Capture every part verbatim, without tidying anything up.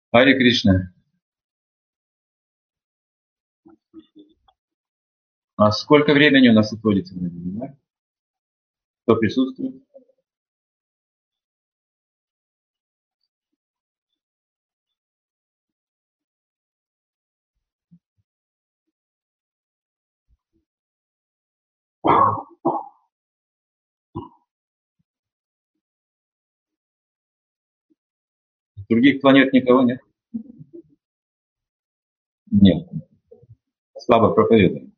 Харе Кришна. А сколько времени у нас отводится на вебинар? Кто присутствует? С других планет никого нет? Нет. Слабо проповедуем.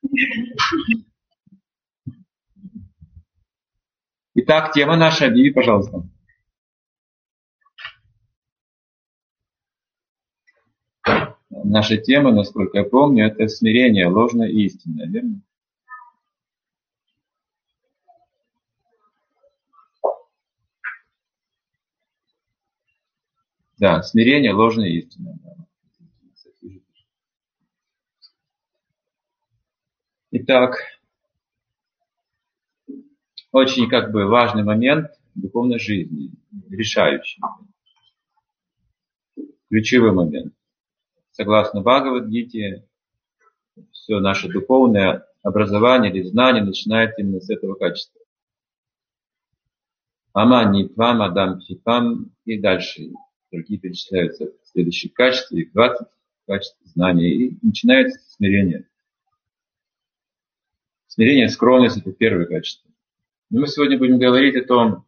Итак, тема наша. Объяви, пожалуйста. Наша тема, насколько я помню, это смирение, ложное и истинное, верно? Да, смирение, ложное и истинное. Итак, очень как бы важный момент духовной жизни, решающий, ключевой момент. Согласно Бхагавад-гите, все наше духовное образование или знание начинается именно с этого качества. Амани, твам, адам, фипам и дальше. Другие перечисляются в следующих качествах, их двадцать качеств знания. И начинается смирение. Смирение, скромность – это первое качество. Но мы сегодня будем говорить о том,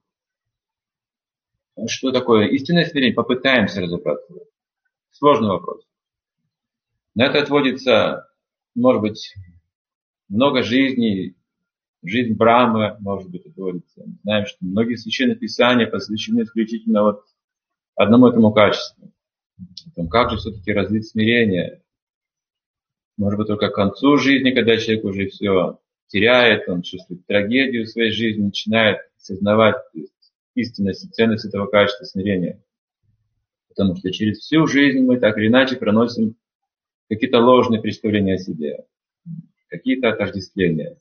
что такое истинное смирение. Попытаемся разобраться. Сложный вопрос. На это отводится, может быть, много жизней, жизнь Брахмы, может быть, отводится. Мы знаем, что многие священные писания посвящены исключительно вот одному этому качеству. О том, как же все-таки развить смирение. Может быть, только к концу жизни, когда человек уже все теряет, он чувствует трагедию в своей жизни, начинает осознавать истинность и ценность этого качества смирения. Потому что через всю жизнь мы так или иначе проносим какие-то ложные представления о себе, какие-то отождествления.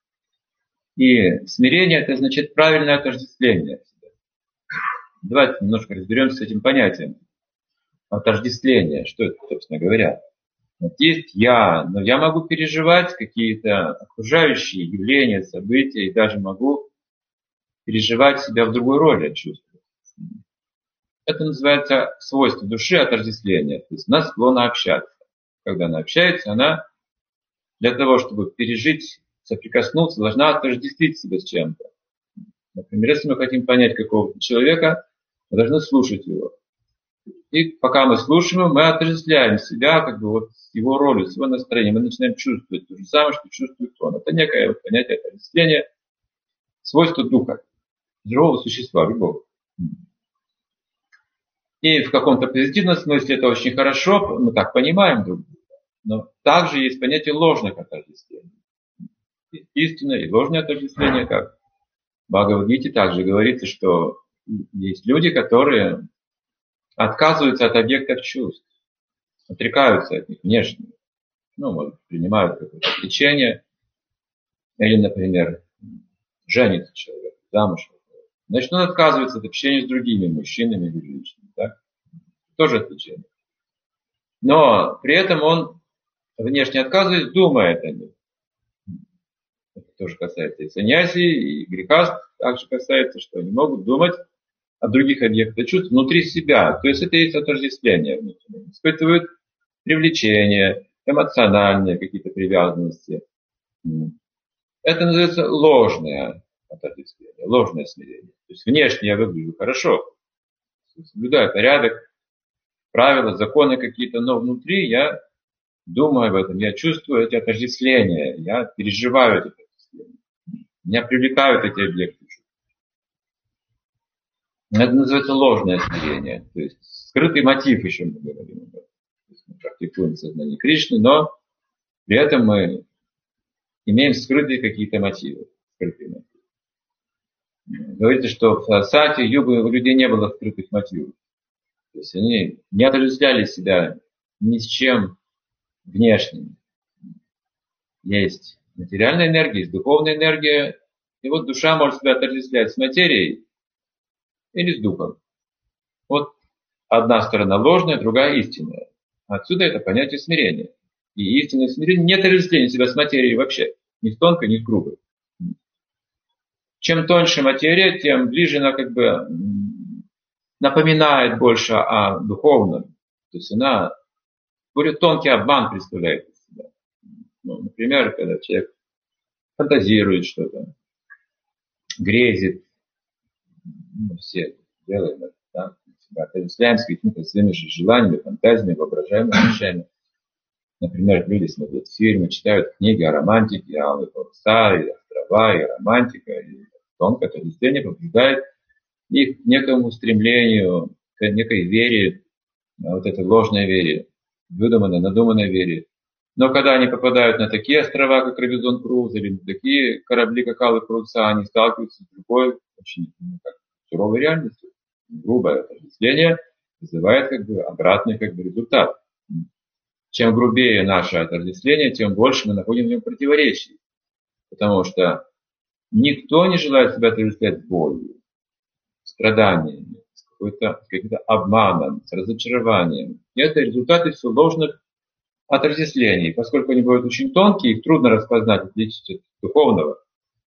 И смирение – это значит правильное отождествление. Давайте немножко разберемся с этим понятием. Отождествление, что это, собственно говоря. Вот есть я, но я могу переживать какие-то окружающие явления, события, и даже могу переживать себя в другой роли, чувствовать. Это называется свойство души отождествления. То есть она склонна общаться. Когда она общается, она для того, чтобы пережить, соприкоснуться, должна отождествить себя с чем-то. Например, если мы хотим понять какого-то человека, мы должны слушать его. И пока мы слушаем, мы отождествляем себя как бы вот с его ролью, с его настроением. Мы начинаем чувствовать то же самое, что чувствует он. Это некое вот понятие отождествления, свойство духа, живого существа, любого. И в каком-то позитивном смысле это очень хорошо, мы так понимаем друг друга. Но также есть понятие ложных отождествлений. Истинное и ложное отождествление, как в Бхагавад-гите также говорится, что есть люди, которые отказываются от объектов чувств, отрекаются от них внешне. Ну, может, принимают какое-то лечение. Или, например, женится человек, замуж. Значит, он отказывается от общения с другими мужчинами или женщинами. Так? Тоже отличие. Но при этом он внешне отказывается, думает о них. Это тоже касается и саньяси, и грехаств. Также касается, что они могут думать о других объектах чувств внутри себя. То есть это есть отождествление внутреннее. Испытывают привлечение, эмоциональные какие-то привязанности. Это называется ложное отождествление, ложное смирение. То есть внешне я выгляжу хорошо, соблюдаю порядок, правила, законы какие-то, но внутри я думаю об этом, я чувствую эти отождествления, я переживаю эти отождествления. Меня привлекают эти объекты. Это называется ложное смирение. То есть скрытый мотив, еще мы говорим об этом. То есть мы практикуем сознание Кришны, но при этом мы имеем скрытые какие-то мотивы. Скрытые мотивы. Говорится, что в сати югу у людей не было скрытых мотивов. То есть они не отождествляли себя ни с чем внешним. Есть материальная энергия, есть духовная энергия. И вот душа может себя отождествлять с материей или с духом. Вот одна сторона ложная, другая истинная. Отсюда это понятие смирения. И истинное смирение нет отождествления себя с материей вообще. Ни с тонкой, ни с грубой. Чем тоньше материя, тем ближе она как бы напоминает больше о духовном. То есть она более тонкий обман представляет из себя. Ну, например, когда человек фантазирует что-то, грезит, мы все делаем это, да, отождествляем с какими-то своими же желаниями, фантазиями, воображаемыми вещами. Например, люди смотрят фильмы, читают книги о романтике, о паруса, и острова, и романтика, и тонкое отождествление побуждает их к некому стремлению, к некой вере, вот этой ложной вере, выдуманной, надуманной вере. Но когда они попадают на такие острова, как Робинзон Круз, или на такие корабли, как Алые паруса, они сталкиваются с другой, очень ну, как, суровой реальностью. Грубое отождествление вызывает как бы обратный как бы, результат. Чем грубее наше отождествление, тем больше мы находим в нем противоречий. Потому что никто не желает себя отождествлять с болью, страданиями, с, какой-то, с каким-то обманом, с разочарованием. И это результаты все ложных отождествлений. Поскольку они бывают очень тонкие, их трудно распознать, отличить от духовного.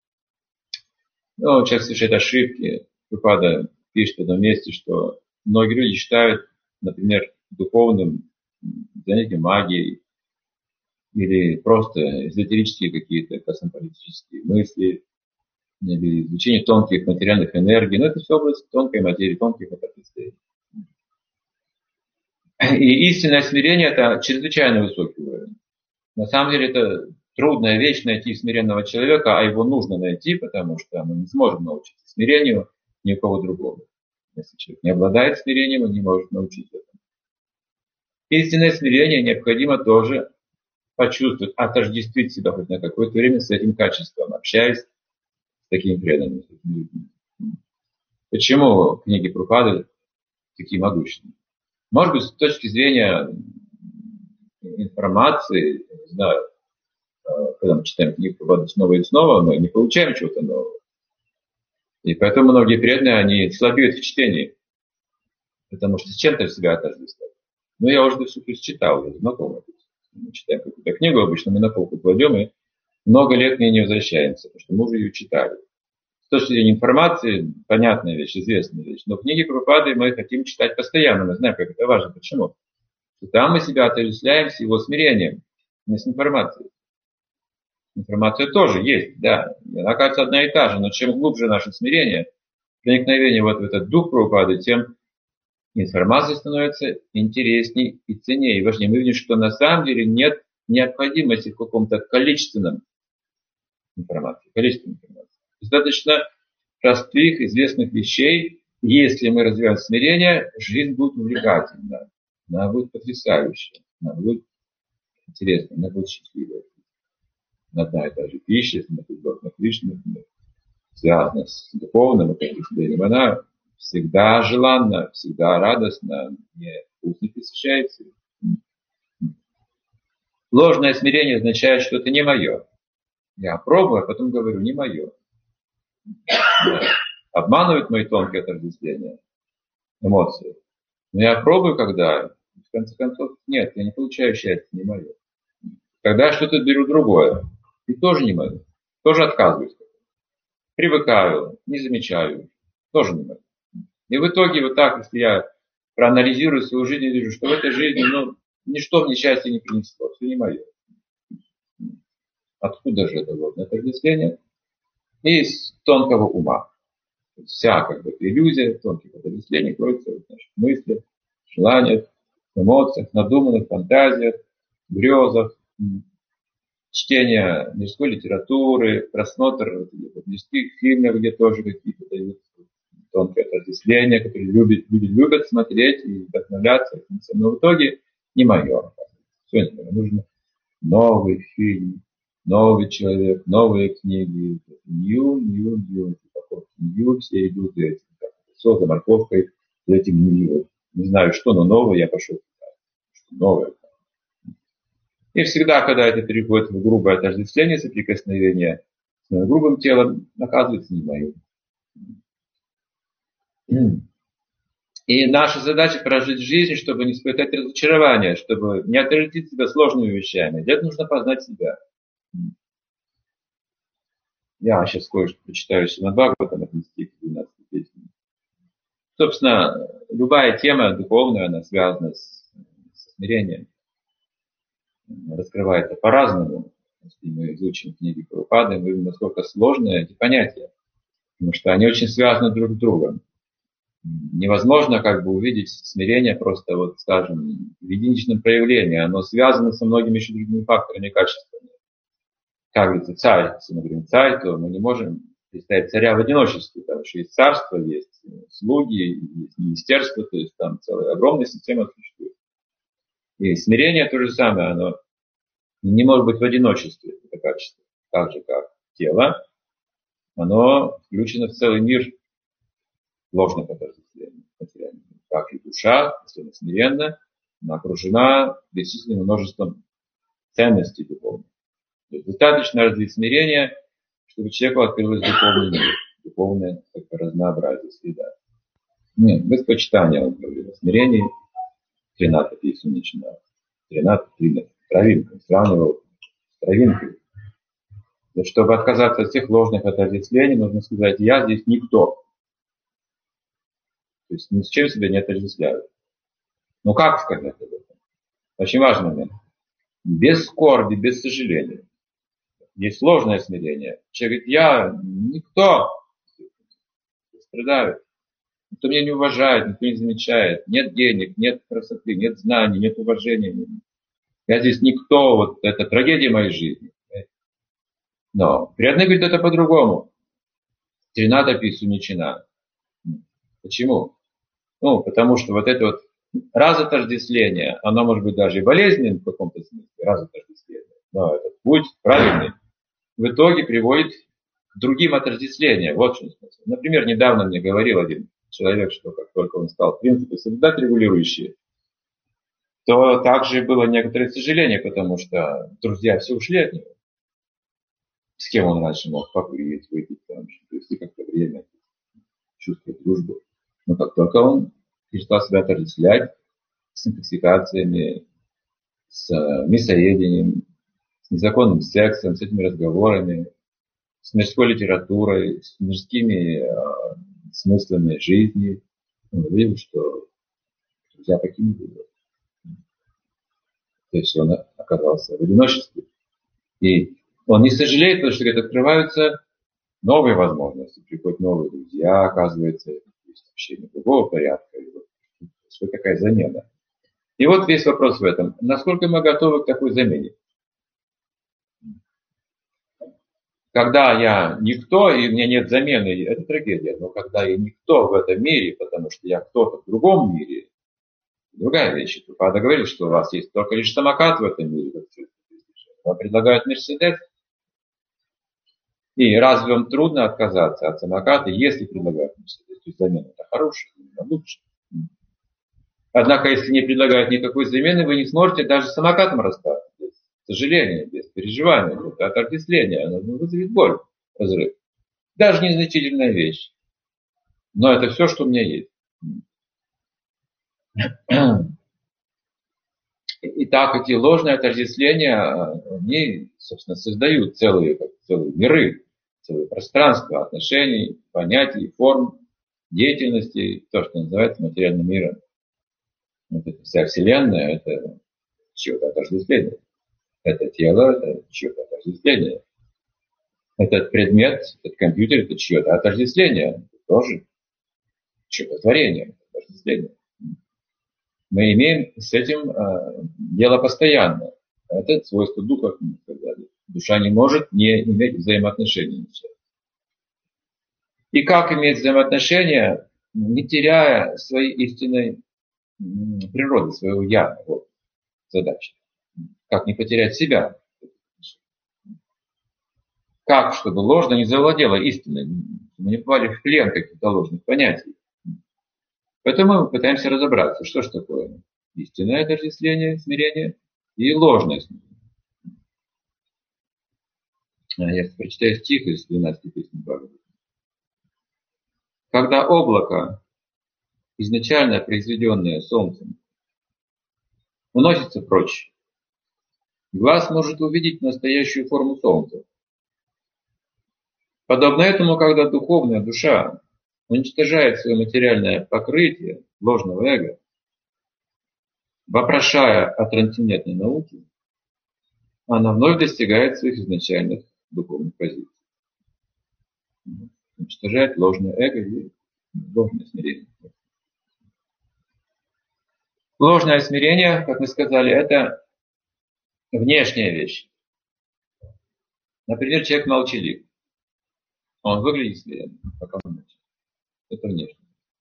Но человек совершает ошибки. Прабхупада пишет в одном месте, что многие люди считают, например, духовным занятием магией или просто эзотерические какие-то космополитические мысли, или изучение тонких материальных энергий. Но это все область тонкой материи, тонких отождествлений. И истинное смирение – это чрезвычайно высокий уровень. На самом деле это трудная вещь найти смиренного человека, а его нужно найти, потому что мы не сможем научиться смирению ни у кого другого. Если человек не обладает смирением, он не может научиться этому. Истинное смирение необходимо тоже почувствовать, отождествить себя хоть на какое-то время с этим качеством, общаясь с такими преданными людьми. Почему книги Прабхупады такие могущественные? Может быть, с точки зрения информации, не знаю, когда мы читаем книгу Прабхупады снова и снова, мы не получаем чего-то нового. И поэтому многие преданные, они слабеют в чтении, потому что с чем-то себя отождествляют. Но я уже все читал, я знаком. Мы читаем какую-то книгу, обычно мы на полку кладем и много лет к ней не возвращаемся, потому что мы уже ее читали. С точки зрения информации, понятная вещь, известная вещь. Но книги Прабхупады мы хотим читать постоянно, мы знаем, как это важно. Почему? Там мы себя отождествляем с его смирением, не с информацией. Информация тоже есть, да. Она, кажется, одна и та же, но чем глубже наше смирение, проникновение вот в этот дух Прабхупады, тем информация становится интереснее и ценнее, и важнее. Мы видим, что на самом деле нет необходимости в каком-то количественном информации, количественной информации. Достаточно простых, известных вещей. Если мы развиваем смирение, жизнь будет увлекательна, она будет потрясающая, она будет интересна, она будет счастливая. Одна и та же пища, если мы тут на Кришну, связана с духовным отождествлением, она всегда желанна, всегда радостна, мне вкусно посещается. Ложное смирение означает, что это не мое. Я пробую, а потом говорю, не мое. Обманывают мои тонкие отождествления, эмоции. Но я пробую, когда, в конце концов, нет, я не получаю счастья, не мое. Когда я что-то беру другое, и тоже не мое, тоже отказываюсь. Привыкаю, не замечаю, тоже не мое. И в итоге вот так, если я проанализирую свою жизнь, я вижу, что в этой жизни, ну, ничто мне счастья не принесло, все не мое. Откуда же это ложное отождествление? Из тонкого ума. Вся как бы иллюзия тонких отождествлений кроется в наших мыслях, желаниях, эмоциях, надуманных фантазиях, грезах, чтение мирской литературы, просмотр мирских фильмов, где тоже какие-то дают тонкое отождествление, которые любят, люди любят смотреть и вдохновляться. Но в итоге не мое. Все не мое. Нужно новый фильм, новый человек, новые книги. Нью, нью, нью. Нью, все идут за этим. Все за морковкой, за этим нью. Не знаю что, но новое я пошел. Новое. И всегда, когда это переходит в грубое отождествление, соприкосновение с грубым телом, оказывается не моим. И наша задача прожить жизнь, чтобы не испытать разочарование, чтобы не отразить себя сложными вещами. Для этого нужно познать себя. Я сейчас кое-что почитаю Шримад Бхагаватам, это стих двенадцатой песни. Собственно, любая тема духовная, она связана с, с смирением. Раскрывается по-разному. Если мы изучим книги Прабхупады, мы видим, насколько сложны эти понятия. Потому что они очень связаны друг с другом. Невозможно как бы увидеть смирение просто, вот, скажем, в единичном проявлении. Оно связано со многими еще другими факторами и качествами. Как говорится, царь, если мы говорим царь, то мы не можем представить царя в одиночестве, потому что есть царство, есть слуги, есть министерство, то есть там целая огромная система существует. И смирение то же самое, оно не может быть в одиночестве, это качество. Так же, как тело, оно включено в целый мир ложных отождествлений, материальных. Как и душа, если она смиренна, она окружена бесчисленным множеством ценностей духовных. То есть достаточно развить смирение, чтобы человеку открылось духовный мир, духовное как бы, разнообразие, среда. Нет, без почитания, он говорил о смирении, тринадцать песен начинал. тринадцать, тринадцать, травинка, сравнивал с травинкой. Но чтобы отказаться от всех ложных отождествлений, нужно сказать, я здесь никто. То есть ни с чем себя не отождествляю. Ну как сказать об этом? Очень важный момент. Без скорби, без сожаления. Есть сложное смирение. Человек говорит, я никто. Страдаю. Никто меня не уважает, никто не замечает. Нет денег, нет красоты, нет знаний, нет уважения. Я здесь никто. Вот это трагедия моей жизни. Но преданный говорит, это по-другому. Тринада писуничина. Почему? Ну, потому что вот это вот разотождествление, оно может быть даже и болезненным в каком-то смысле, разотождествление. Но этот путь правильный в итоге приводит к другим отождествлениям. Вот в чем смысл. Например, недавно мне говорил один человек, что как только он стал в принципе соблюдать регулирующие, то также было некоторое сожаление, потому что друзья все ушли от него. С кем он раньше мог покурить, выпить, там, провести как-то время, чувствовать дружбу. Но как только он перестал себя отождествлять с интоксикациями, с мясоедением, с незаконным сексом, с этими разговорами, с мирской литературой, с мирскими э, смыслами жизни, он увидел, что друзья покинули его. То есть он оказался в одиночестве. И он не сожалеет, потому что говорит, открываются новые возможности, приходят новые друзья, оказывается, есть общение другого порядка. И вот, что такая замена. И вот весь вопрос в этом. Насколько мы готовы к такой замене? Когда я никто, и у меня нет замены, это трагедия. Но когда я никто в этом мире, потому что я кто-то в другом мире, другая вещь. Прабхупада говорит, что у вас есть только лишь самокат в этом мире. Вам предлагают Мерседес. И разве вам трудно отказаться от самоката, если предлагают Мерседес? То есть замена это хорошая, это лучше. Однако, если не предлагают никакой замены, вы не сможете даже с самокатом расстаться. Без сожаления, без переживания, без отождествления. Оно вызовет боль, разрыв. Даже незначительная вещь. Но это все, что у меня есть. Итак, эти ложные отождествления, они, собственно, создают целые, целые миры, целые пространства отношений, понятий, форм, деятельности, то, что называется материальным миром. Вот эта вся Вселенная, это чье-то отождествление. Это тело, это чье-то отождествление. Этот предмет, этот компьютер, это чье-то отождествление. Это тоже чье-то творение, отождествление. Мы имеем с этим э, дело постоянно. Это свойство духа, как мы сказали. Душа не может не иметь взаимоотношений. И как иметь взаимоотношения, не теряя своей истинной природы, своего я, вот задача. Как не потерять себя? Как, чтобы ложно не завладело истиной, мы не попали в плен каких-то ложных понятий. Поэтому мы пытаемся разобраться, что же такое истинное отождествление, смирение и ложное смирение. Я прочитаю стих из двенадцатой песни Бхагаватам. Когда облако изначально произведенное Солнцем, уносится прочь. Глаз может увидеть настоящую форму Солнца. Подобно этому, когда духовная душа уничтожает свое материальное покрытие ложного эго, вопрошая о трансцендентной науке, она вновь достигает своих изначальных духовных позиций. Уничтожает ложное эго и ложное смирение. Ложное смирение, как мы сказали, это внешняя вещь. Например, человек молчалив. Он выглядит смиренно, пока он молчит. Это внешне.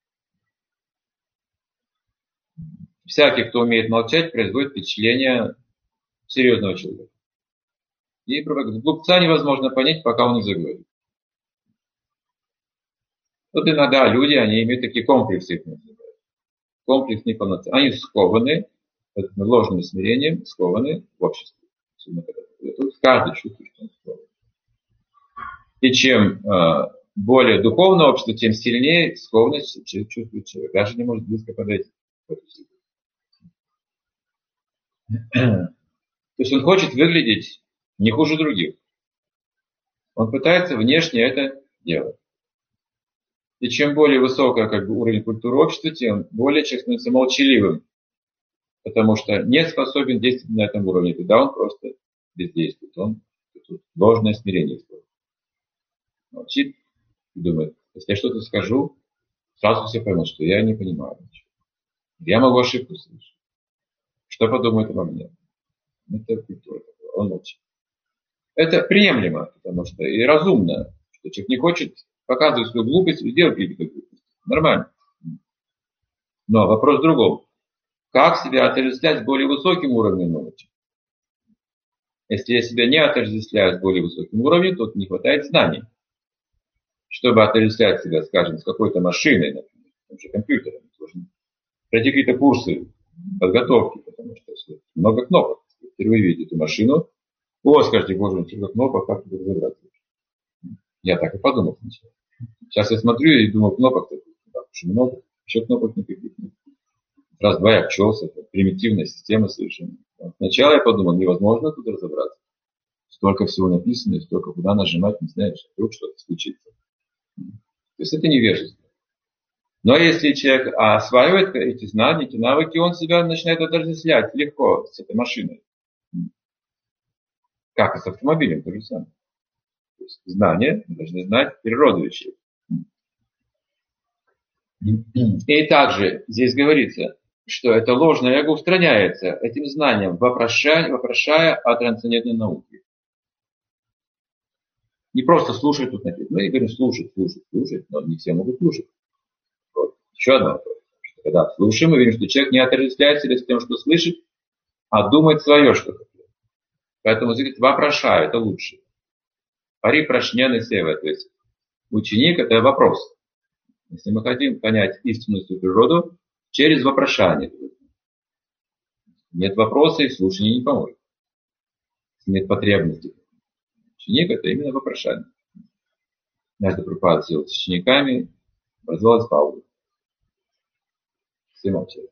Всякий, кто умеет молчать, производит впечатление серьезного человека. И глупца невозможно понять, пока он не заговорит. Вот иногда люди, они имеют такие комплексы, их называют. Комплекс неполноты. Они скованы, этим ложным смирением, скованы в обществе. Каждый чувствует, что он скован. И чем э, более духовное общество, тем сильнее скованность чувствует человек. Даже не может близко подойти. То есть он хочет выглядеть не хуже других. Он пытается внешне это делать. И чем более высокий как бы, уровень культуры общества, тем более человек становится молчаливым. Потому что не способен действовать на этом уровне. Тогда он просто бездействует. Он ложное смирение использует. Молчит и думает, если я что-то скажу, сразу все поймут, что я не понимаю ничего. Я могу ошибку совершить. Что подумают обо мне? Это культура. Он молчит. Это приемлемо, потому что и разумно, что человек не хочет показывать свою глупость и делать какие-то глупости. Нормально. Но вопрос в другом. Как себя отождествлять с более высоким уровнем науки? Если я себя не отождествляю с более высоким уровнем, то не хватает знаний. Чтобы отождествлять себя, скажем, с какой-то машиной, например, с компьютером, нужно пройти какие-то курсы подготовки, потому что много кнопок. Впервые видите эту машину. О, скажите, боже мой, сколько кнопок, как тут разобраться? Я так и подумал сначала. Сейчас я смотрю и думаю, кнопок так очень много. Еще кнопок никаких нет. Раз-два я обчелся. Это примитивная система совершенно. Сначала я подумал, невозможно тут разобраться. Столько всего написано, и столько куда нажимать, не знаешь, вдруг что-то случится. То есть это невежество. Но если человек осваивает эти знания, эти навыки, он себя начинает отождествлять легко с этой машиной. Как и с автомобилем, то же самое. То есть знания должны знать природу вещей. И также здесь говорится, что это ложное эго устраняется этим знанием, вопрошая, вопрошая о трансцендентной науке. Не просто слушать тут написано. Мы говорим слушать, слушать, слушать, но не все могут слушать. Вот. Еще одно вопрос. Когда слушаем, мы видим, что человек не отождествляет себя с тем, что слышит, а думает свое что-то. Поэтому здесь говорит, вопрошаю, это лучше. Пари прошненый сева, то есть ученик это вопрос. Если мы хотим понять истинную свою природу, через вопрошание. Нет вопроса, и слушание не поможет. Нет потребности. Ученик это именно вопрошание. Между Прабхупада сидел с учениками, образовалась пауза. Все молчали.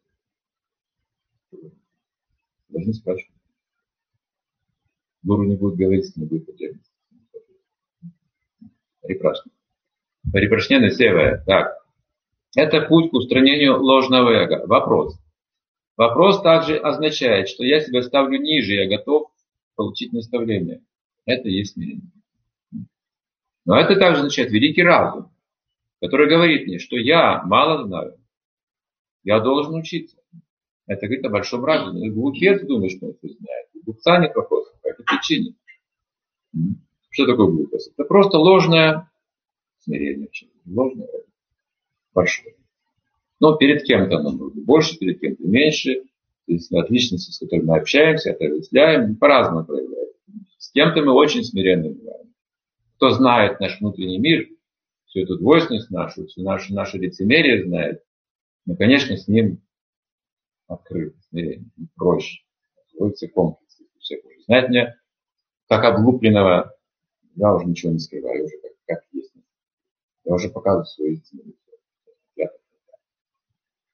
Должны спрашивать. Гуру не будет говорить, если не будет потребности. Парипрашна. Парипрашнена севая. Так. Это путь к устранению ложного эго. Вопрос. Вопрос также означает, что я себя ставлю ниже, я готов получить наставление. Это и есть смирение. Но это также означает великий разум, который говорит мне, что я мало знаю. Я должен учиться. Это говорит о большом разуме. Глупец думает, что он все знает. У глупца нет вопросов. По этой причине. Что такое глупость? Это просто ложное смирение. Ложное большое. Но перед кем-то нам нужно больше, перед кем-то меньше. То есть от личности, с которой мы общаемся, отождествляем, по-разному проявляем. С кем-то мы очень смиренно бываем. Кто знает наш внутренний мир, всю эту двойственность нашу, всю нашу, наше лицемерие знает, ну, конечно, с ним открыто, смирение, проще. Откроется комплекс. Все уже знать меня, как облупленного, я уже ничего не скрываю, уже как, как есть. Я уже показываю свою истину.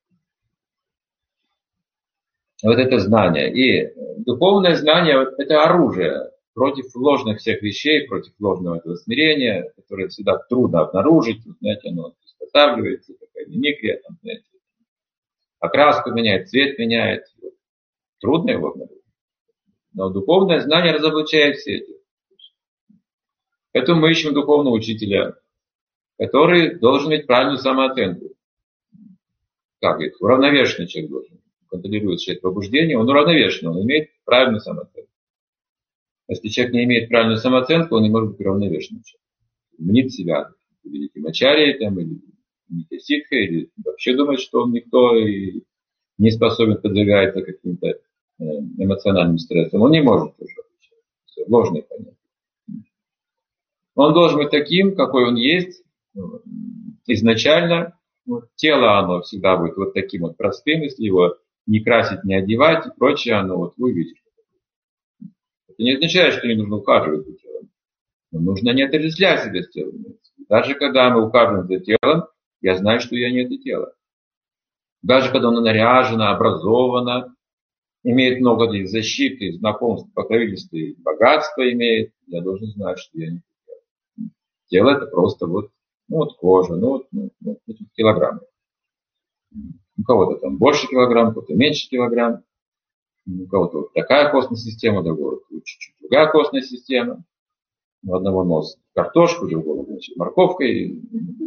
Вот это знание. И духовное знание – это оружие против ложных всех вещей, против ложного этого смирения, которое всегда трудно обнаружить. Вот, знаете, оно изготавливается, такая мимикрия, там, знаете, окраску меняет, цвет меняет. Трудно его обнаружить. Но духовное знание разоблачает все эти. Поэтому мы ищем духовного учителя, который должен иметь правильную самооценку. Как говорит, уравновешенный человек должен. Контролирует человек пробуждение, он уравновешенный, он имеет правильную самооценку. Если человек не имеет правильную самооценку, он не может быть уравновешенным человеком. Мнит себя великим ачарьей, там, или ситхой, или вообще думает, что он никто и не способен подвигаться каким-то эмоциональным стрессом. Он не может уже отвечать. Ложное понятие. Он должен быть таким, какой он есть изначально. Вот, тело оно всегда будет вот таким вот простым, если его не красить, не одевать и прочее, оно вот вы увидите. Это не означает, что не нужно ухаживать за телом. Но нужно не отождествлять себя с телом. Даже когда мы ухаживаем за телом, я знаю, что я не это тело. Даже когда оно наряжено, образовано, имеет много защиты, знакомств, покровительства и богатства имеет, я должен знать, что я не это тело. Тело это просто вот, ну вот кожа, ну вот, ну, ну, килограммы. У кого-то там больше килограмм, у кого-то меньше килограмм. У кого-то вот такая костная система, у другого чуть-чуть другая костная система. У одного нос картошку, у другого, значит, морковкой.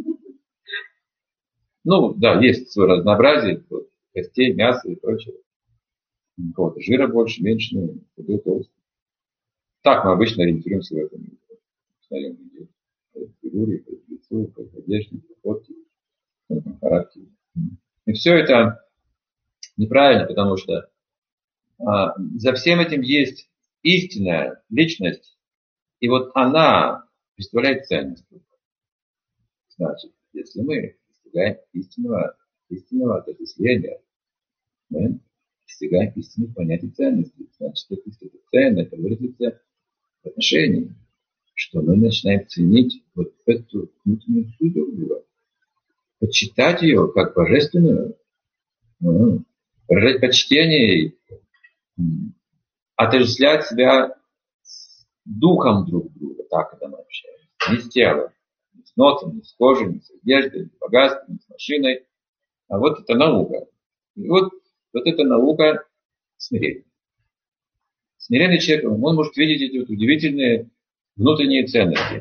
Ну, да, есть свое разнообразие, вот, костей, мяса и прочее. У кого-то жира больше, меньше, ну, худой, толстый. Так мы обычно ориентируемся в этом мире. Узнаем людей. По фигуре, по лицу, по одежде, по фотке, по характеру. И все это неправильно, потому что а, за всем этим есть истинная личность, и вот она представляет ценность. Значит, если мы достигаем истинного, истинного отождествления, мы достигаем истинных понятий ценности. Значит, это, это ценно, это выразится в отношении, что мы начинаем ценить вот эту внутреннюю суть друг друга, почитать ее как божественную, выражать почтение, отождествлять себя с духом друг друга, так, когда мы общаемся, не с телом, не с носом, не с кожей, не с одеждой, не с богатством, не с машиной, а вот это наука. И вот, вот эта наука смирения. Смиренный человек, он может видеть эти вот удивительные внутренние ценности.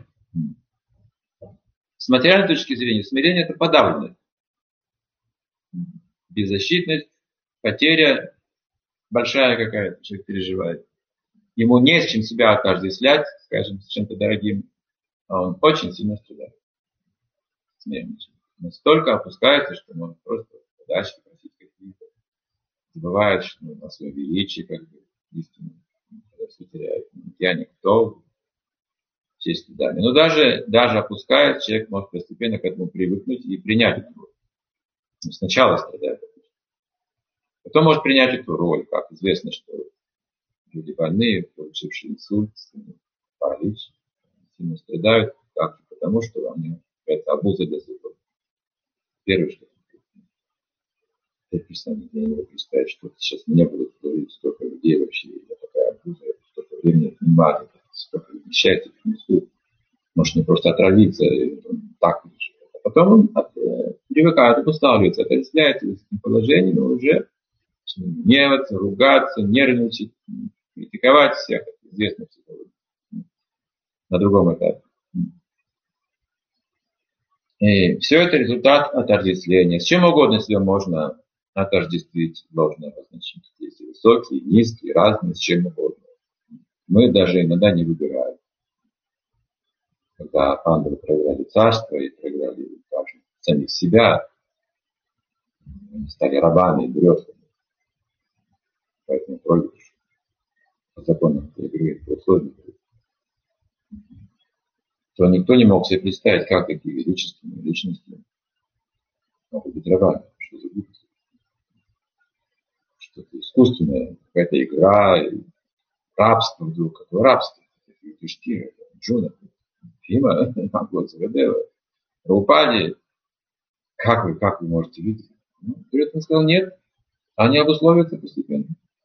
С материальной точки зрения, смирение – это подавленность, беззащитность, потеря большая какая-то, человек переживает. Ему не с чем себя отождествлять, скажем, с чем-то дорогим, а он очень сильно страдает. Смиренный человек. Настолько опускается, что он может просто подачи просить какие-то. Забывает, что ну, о своем величии, как бы, истину, когда все теряет. Я никто, честь дами. Но даже, даже опускаясь, человек может постепенно к этому привыкнуть и принять эту роль. Сначала страдает. Потом может принять эту роль, как известно, что люди больные, получившие инсульт, паралич, сильно страдают, как потому, что они это обуза для судьбы. Первое, что я не могу представить, что сейчас не будет говорить столько людей вообще, я такая обуза, столько времени внимания, столько счастья принесут. Может не просто отравиться, так а потом он от, э, привыкает, обуславливается, отождествляется с этим положением, но уже гневаться, ругаться, нервничать, критиковать всех, это известно психологии. На другом этапе. И все это результат отождествления. С чем угодно себе можно отождествить ложное обозначение. Есть высокие, низкие, разные, с чем угодно. Мы даже иногда не выбираем. Когда пандавы проиграли царство и проиграли даже самих себя, они стали рабами и березками. Поэтому проигрыш по законам игры условий, то никто не мог себе представить, как такие величественные личности могут быть рабами. Что за глупость? Что-то искусственное, какая-то игра, рабство вдруг. Какое рабство? Юдхиштира, Джуна, Фима, Мангоцеведева, Раупади. Как вы, как вы можете видеть? Ну, он сказал, нет, они обусловятся постепенно.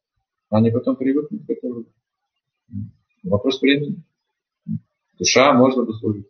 Они потом привыкнут к этому. Вопрос времени. Душа может обусловить.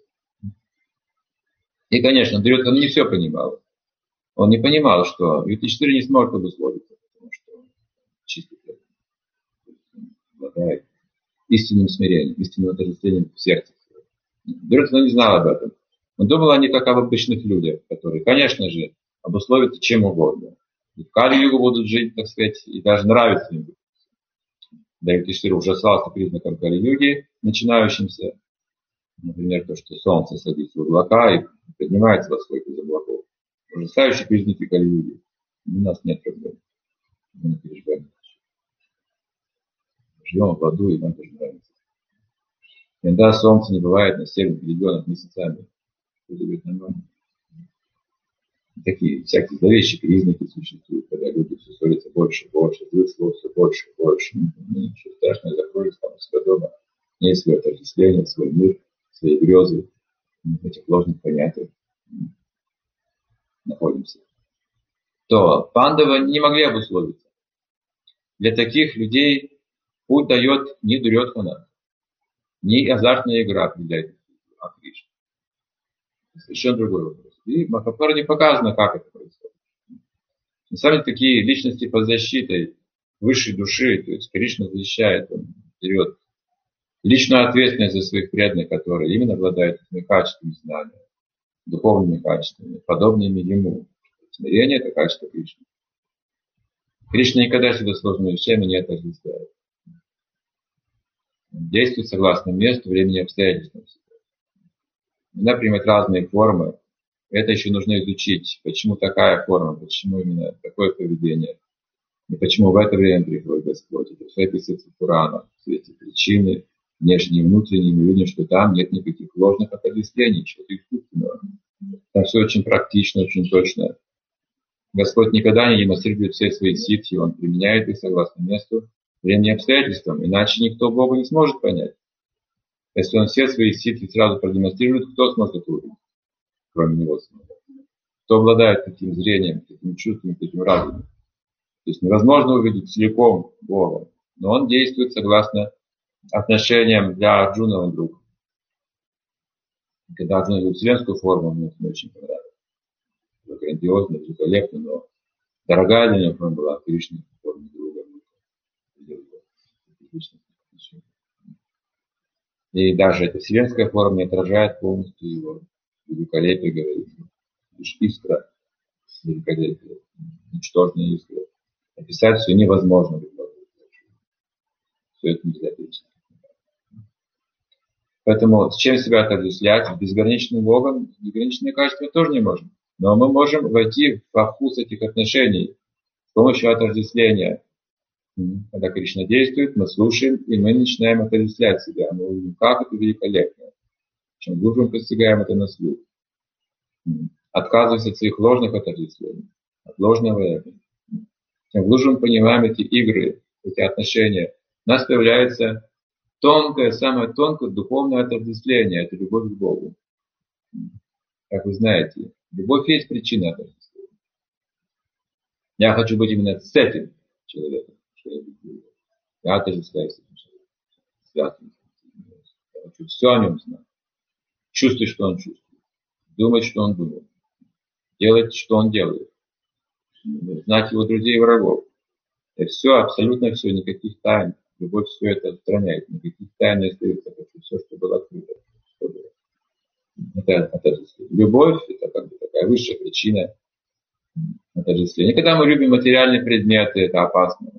И, конечно, Дурьотана не все понимал. Он не понимал, что Юдхиштхира не сможет обусловиться, потому что чистый обладает истинным смирением, истинным отождествлением в сердце. Дурьотана не знал об этом. Он думал о них как об обычных людях, которые, конечно же, обусловятся чем угодно. И в Кали-югу будут жить, так сказать, и даже нравится им. Да, Юдхиштхира ужасался признаком Кали-юги, начинающимся. Например, то, что солнце садится в облака и поднимается восход из облаков. Ужасающие признаки Кали-юги. У нас нет проблем. Мы не переживаем. Живем в аду, и нам тоже нравится. Иногда солнце не бывает на северных регионах месяцами. Это будет нормально. Такие всякие зловещие признаки существуют, когда люди все ссорятся больше и больше, злых слов все больше и больше. Ничего страшного, закроются там у себя дома. Есть свое отождествление, свой мир, свои грезы, в этих ложных понятиях находимся. То пандавы не могли обусловиться. Для таких людей путь дает не Дурьотхана, не азартная игра определяет, а Кришна. Совершенно другой вопрос. И в Махабхарате показано, как это происходит. На самом деле, такие личности под защитой высшей души, то есть Кришна защищает, он берет личную ответственность за своих преданных, которые именно обладают этими качествами знания, духовными качествами, подобными ему. Смирение – это качество Кришны. Кришна никогда себя сложными вещами не отождествляет. Он действует согласно месту, времени и обстоятельствам. Иногда принимает разные формы. Это еще нужно изучить, почему такая форма, почему именно такое поведение, и почему в это время приходит Господь. Это все описывается в Пуранах, все эти причины, внешние и внутренние, мы видим, что там нет никаких ложных отождествлений, чего-то искусственного. Там все очень практично, очень точно. Господь никогда не демонстрирует все свои ситхи, Он применяет их согласно месту, времени и обстоятельствам, иначе никто Бога не сможет понять. Если Он все свои ситхи сразу продемонстрирует, кто сможет это увидеть, кроме Него самого? Кто обладает таким зрением, таким чувством, таким разумом? То есть невозможно увидеть целиком Бога, но Он действует согласно отношениям для Арджуна, он друг. Когда Арджуна видел вселенскую форму, мне это очень понравилось. Было грандиозно, великолепно, но дорогая для него форма была Кришна в форме друга. И даже эта вселенская форма не отражает полностью его великолепие, говорит. Лишь искра великолепия, ничтожная искра. Описать все невозможно. Все это нельзя перечислить. Поэтому с чем себя отождествлять? Безграничным Богом безграничные качества тоже не можем. Но мы можем войти во вкус этих отношений с помощью отождествления. Когда Кришна действует, мы слушаем, и мы начинаем отождествлять себя. Мы увидим, как это великолепно. Чем глубже мы постигаем это на слух. Отказываясь от своих ложных отождествлений, от ложного эго. Тем глубже мы понимаем эти игры, эти отношения. У нас появляется тонкое, самое тонкое духовное отождествление. Это любовь к Богу. Как вы знаете, любовь есть причина отождествления. Я хочу быть именно с этим человеком. Я отождествляюсь с этим человеком. Связан. Я хочу все о нем знать. Чувствовать, что он чувствует. Думать, что он думает. Делать, что он делает. Знать его друзей и врагов. Это все, абсолютно все, никаких тайн. Любовь все это отстраняет. Никаких тайн не остается. Хочу все, что было открыто. Что было. Это отождествление. Любовь – это как бы такая высшая причина отождествления. Когда мы любим материальные предметы, это опасно.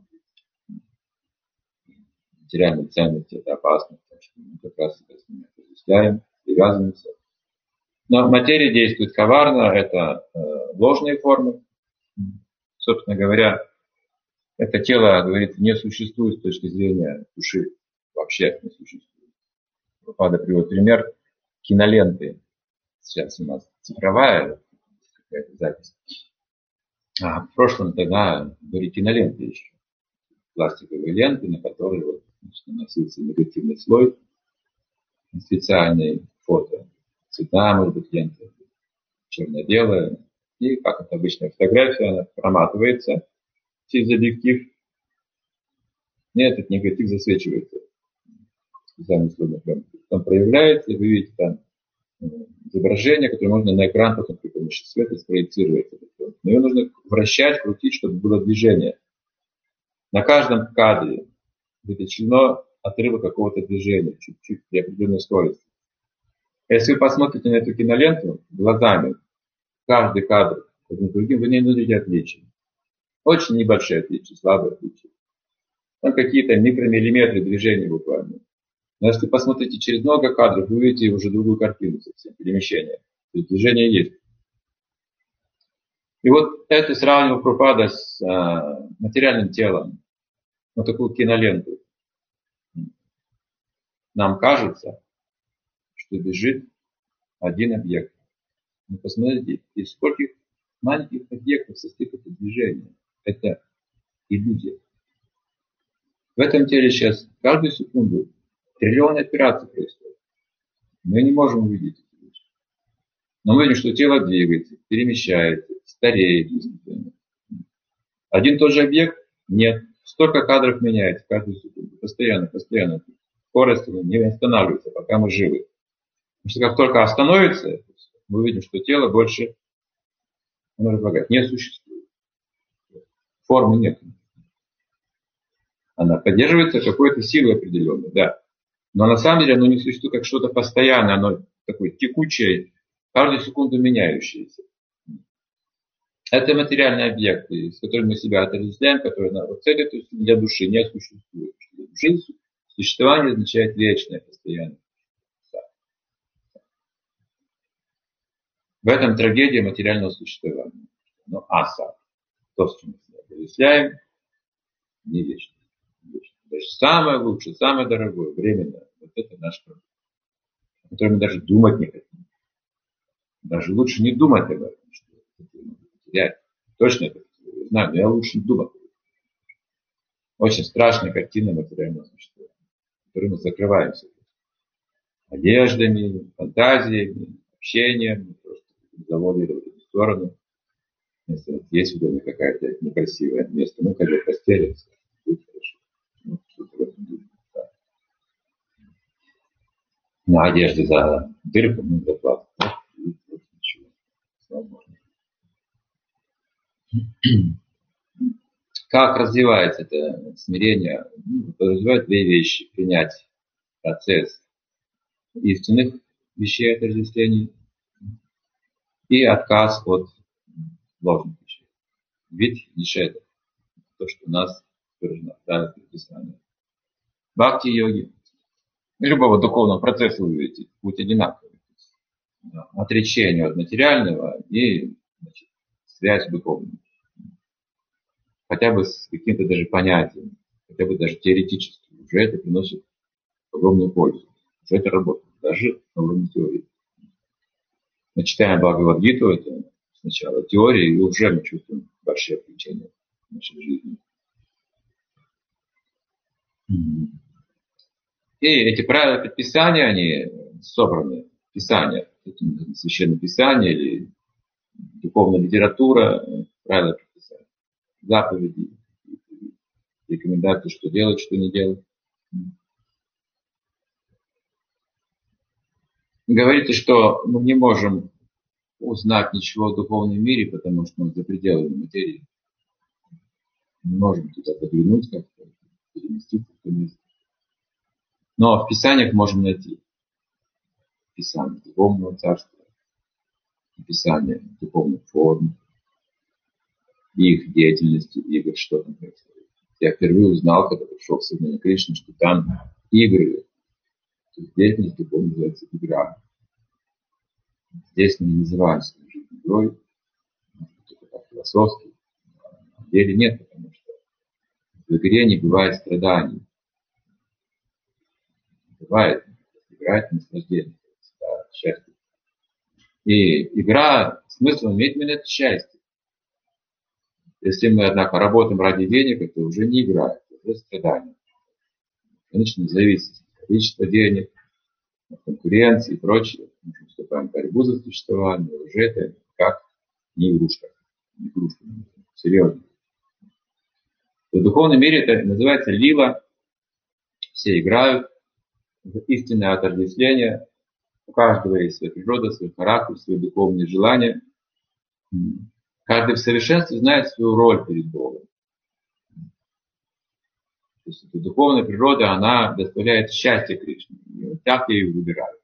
Материальные ценности – это опасно. Потому что мы как раз это с ними отождествляем, привязываемся. Но материя действует коварно, это э, ложные формы. Собственно говоря, это тело, говорит, не существует с точки зрения души. Вообще не существует. Прабхупада приводит пример киноленты. Сейчас у нас цифровая какая-то запись. А в прошлом тогда были киноленты еще. Пластиковые ленты, на которые вот, значит, наносился негативный слой. Специальные фото. Цветная, может быть, лента. Черно-белая. И, как это обычная фотография, она проматывается через объектив. Нет, этот негатив засвечивается специальным слоем пленки. Там проявляется, и вы видите там изображение, которое можно на экран потом при помощи света спроецировать. Но ее нужно вращать, крутить, чтобы было движение. На каждом кадре запечатлено отрывок какого-то движения, чуть-чуть при определенной скорости. Если вы посмотрите на эту киноленту глазами, каждый кадр один с другим, вы не найдете отличий. Очень небольшие отличия, слабые отличия. Там какие-то микромиллиметры движения буквально. Но если посмотрите через много кадров, вы увидите уже другую картину совсем, перемещение. То есть движение есть. И вот это сравнивал Прабхупада с а, материальным телом. Вот такую киноленту. Нам кажется, что бежит один объект. Но посмотрите, из скольких маленьких объектов состоит это движение. Это иллюзия. В этом теле сейчас каждую секунду триллионы операций происходят. Мы не можем увидеть эти вещи. Но мы видим, что тело двигается, перемещается, стареет. Один тот же объект? Нет. Столько кадров меняется каждую секунду. Постоянно, постоянно. Скорость не останавливается, пока мы живы. Потому что как только остановится, мы увидим, что тело больше, оно разлагает, не существует. Формы нет. Она поддерживается какой-то силой определенной, да. Но на самом деле оно не существует как что-то постоянное, оно такое текучее, каждую секунду меняющееся. Это материальные объекты, с которыми мы себя отождествляем, которые на вот цели для души не существуют. Для души существование означает вечное, постоянное. В этом трагедия материального существования. Но аса, то, с чем мы себя отождествляем, не вечно. Даже самое лучшее, самое дорогое, временное, вот это наш проблема, о котором мы даже думать не хотим. Даже лучше не думать об этом, что это потерять. Точно это знаю, но я лучше не думать. Очень страшная картина материального существования, которой мы закрываемся. Одеждами, фантазиями, общением, просто заводили в эту сторону. Если вот есть в доме какое-то некрасивое место, ну, когда постелиться, будет хорошо. Ну, что-то в этом духе. Да. На одежде за дырку, ну, заплатить. И вот ничего. Слава Богу. Как развивается это смирение? Ну, развивает две вещи. Принять процесс истинных вещей отождествлений и отказ от ложных вещей. Ведь нишеда, то, что у нас выражено в правилах предписания. Бхакти-йоги, любого духовного процесса вы видите, путь одинаковый. Отречение от материального и, значит, связь с духовным. Хотя бы с каким-то даже понятием, хотя бы даже теоретически. Уже это приносит огромную пользу. Уже это работает, даже на уровне теории. Мы читаем Бхагавад-гиту, это сначала теория, и уже мы чувствуем большие включения в нашей жизни. И эти правила предписания, они собраны в Писаниях. Священное Писание или духовная литература, правила предписания. Заповеди, рекомендации, что делать, что не делать. Говорите, что мы не можем узнать ничего о духовном мире, потому что он за пределами материи. Мы можем туда заглянуть как-то, переместиться в то место. Но в Писаниях можем найти Писание духовного царства, описание духовных форм, их деятельности, игр, что там происходит. Я впервые узнал, когда пришел в сознание Кришны, что там игры, то есть деятельность духовная называется игра. Здесь мы не называем свою жизнь игрой, это так философски, а в деле нет, потому что в игре не бывает страданий. Бывает, играет наслаждение, да, счастье. И игра, смысл иметь именно это счастье. Если мы, однако, работаем ради денег, это уже не игра, это уже страдание. Конечно, зависит от количества денег, от конкуренции и прочее. Мы вступаем в борьбу за существование, уже это как не игрушка. Не игрушка, серьезно. В духовном мире это называется лила. Все играют в истинное отождествление. У каждого есть своя природа, свой характер, свои духовные желания. Каждый в совершенстве знает свою роль перед Богом. То есть эта духовная природа, она доставляет счастье Кришне. И вот так я ее выбираю.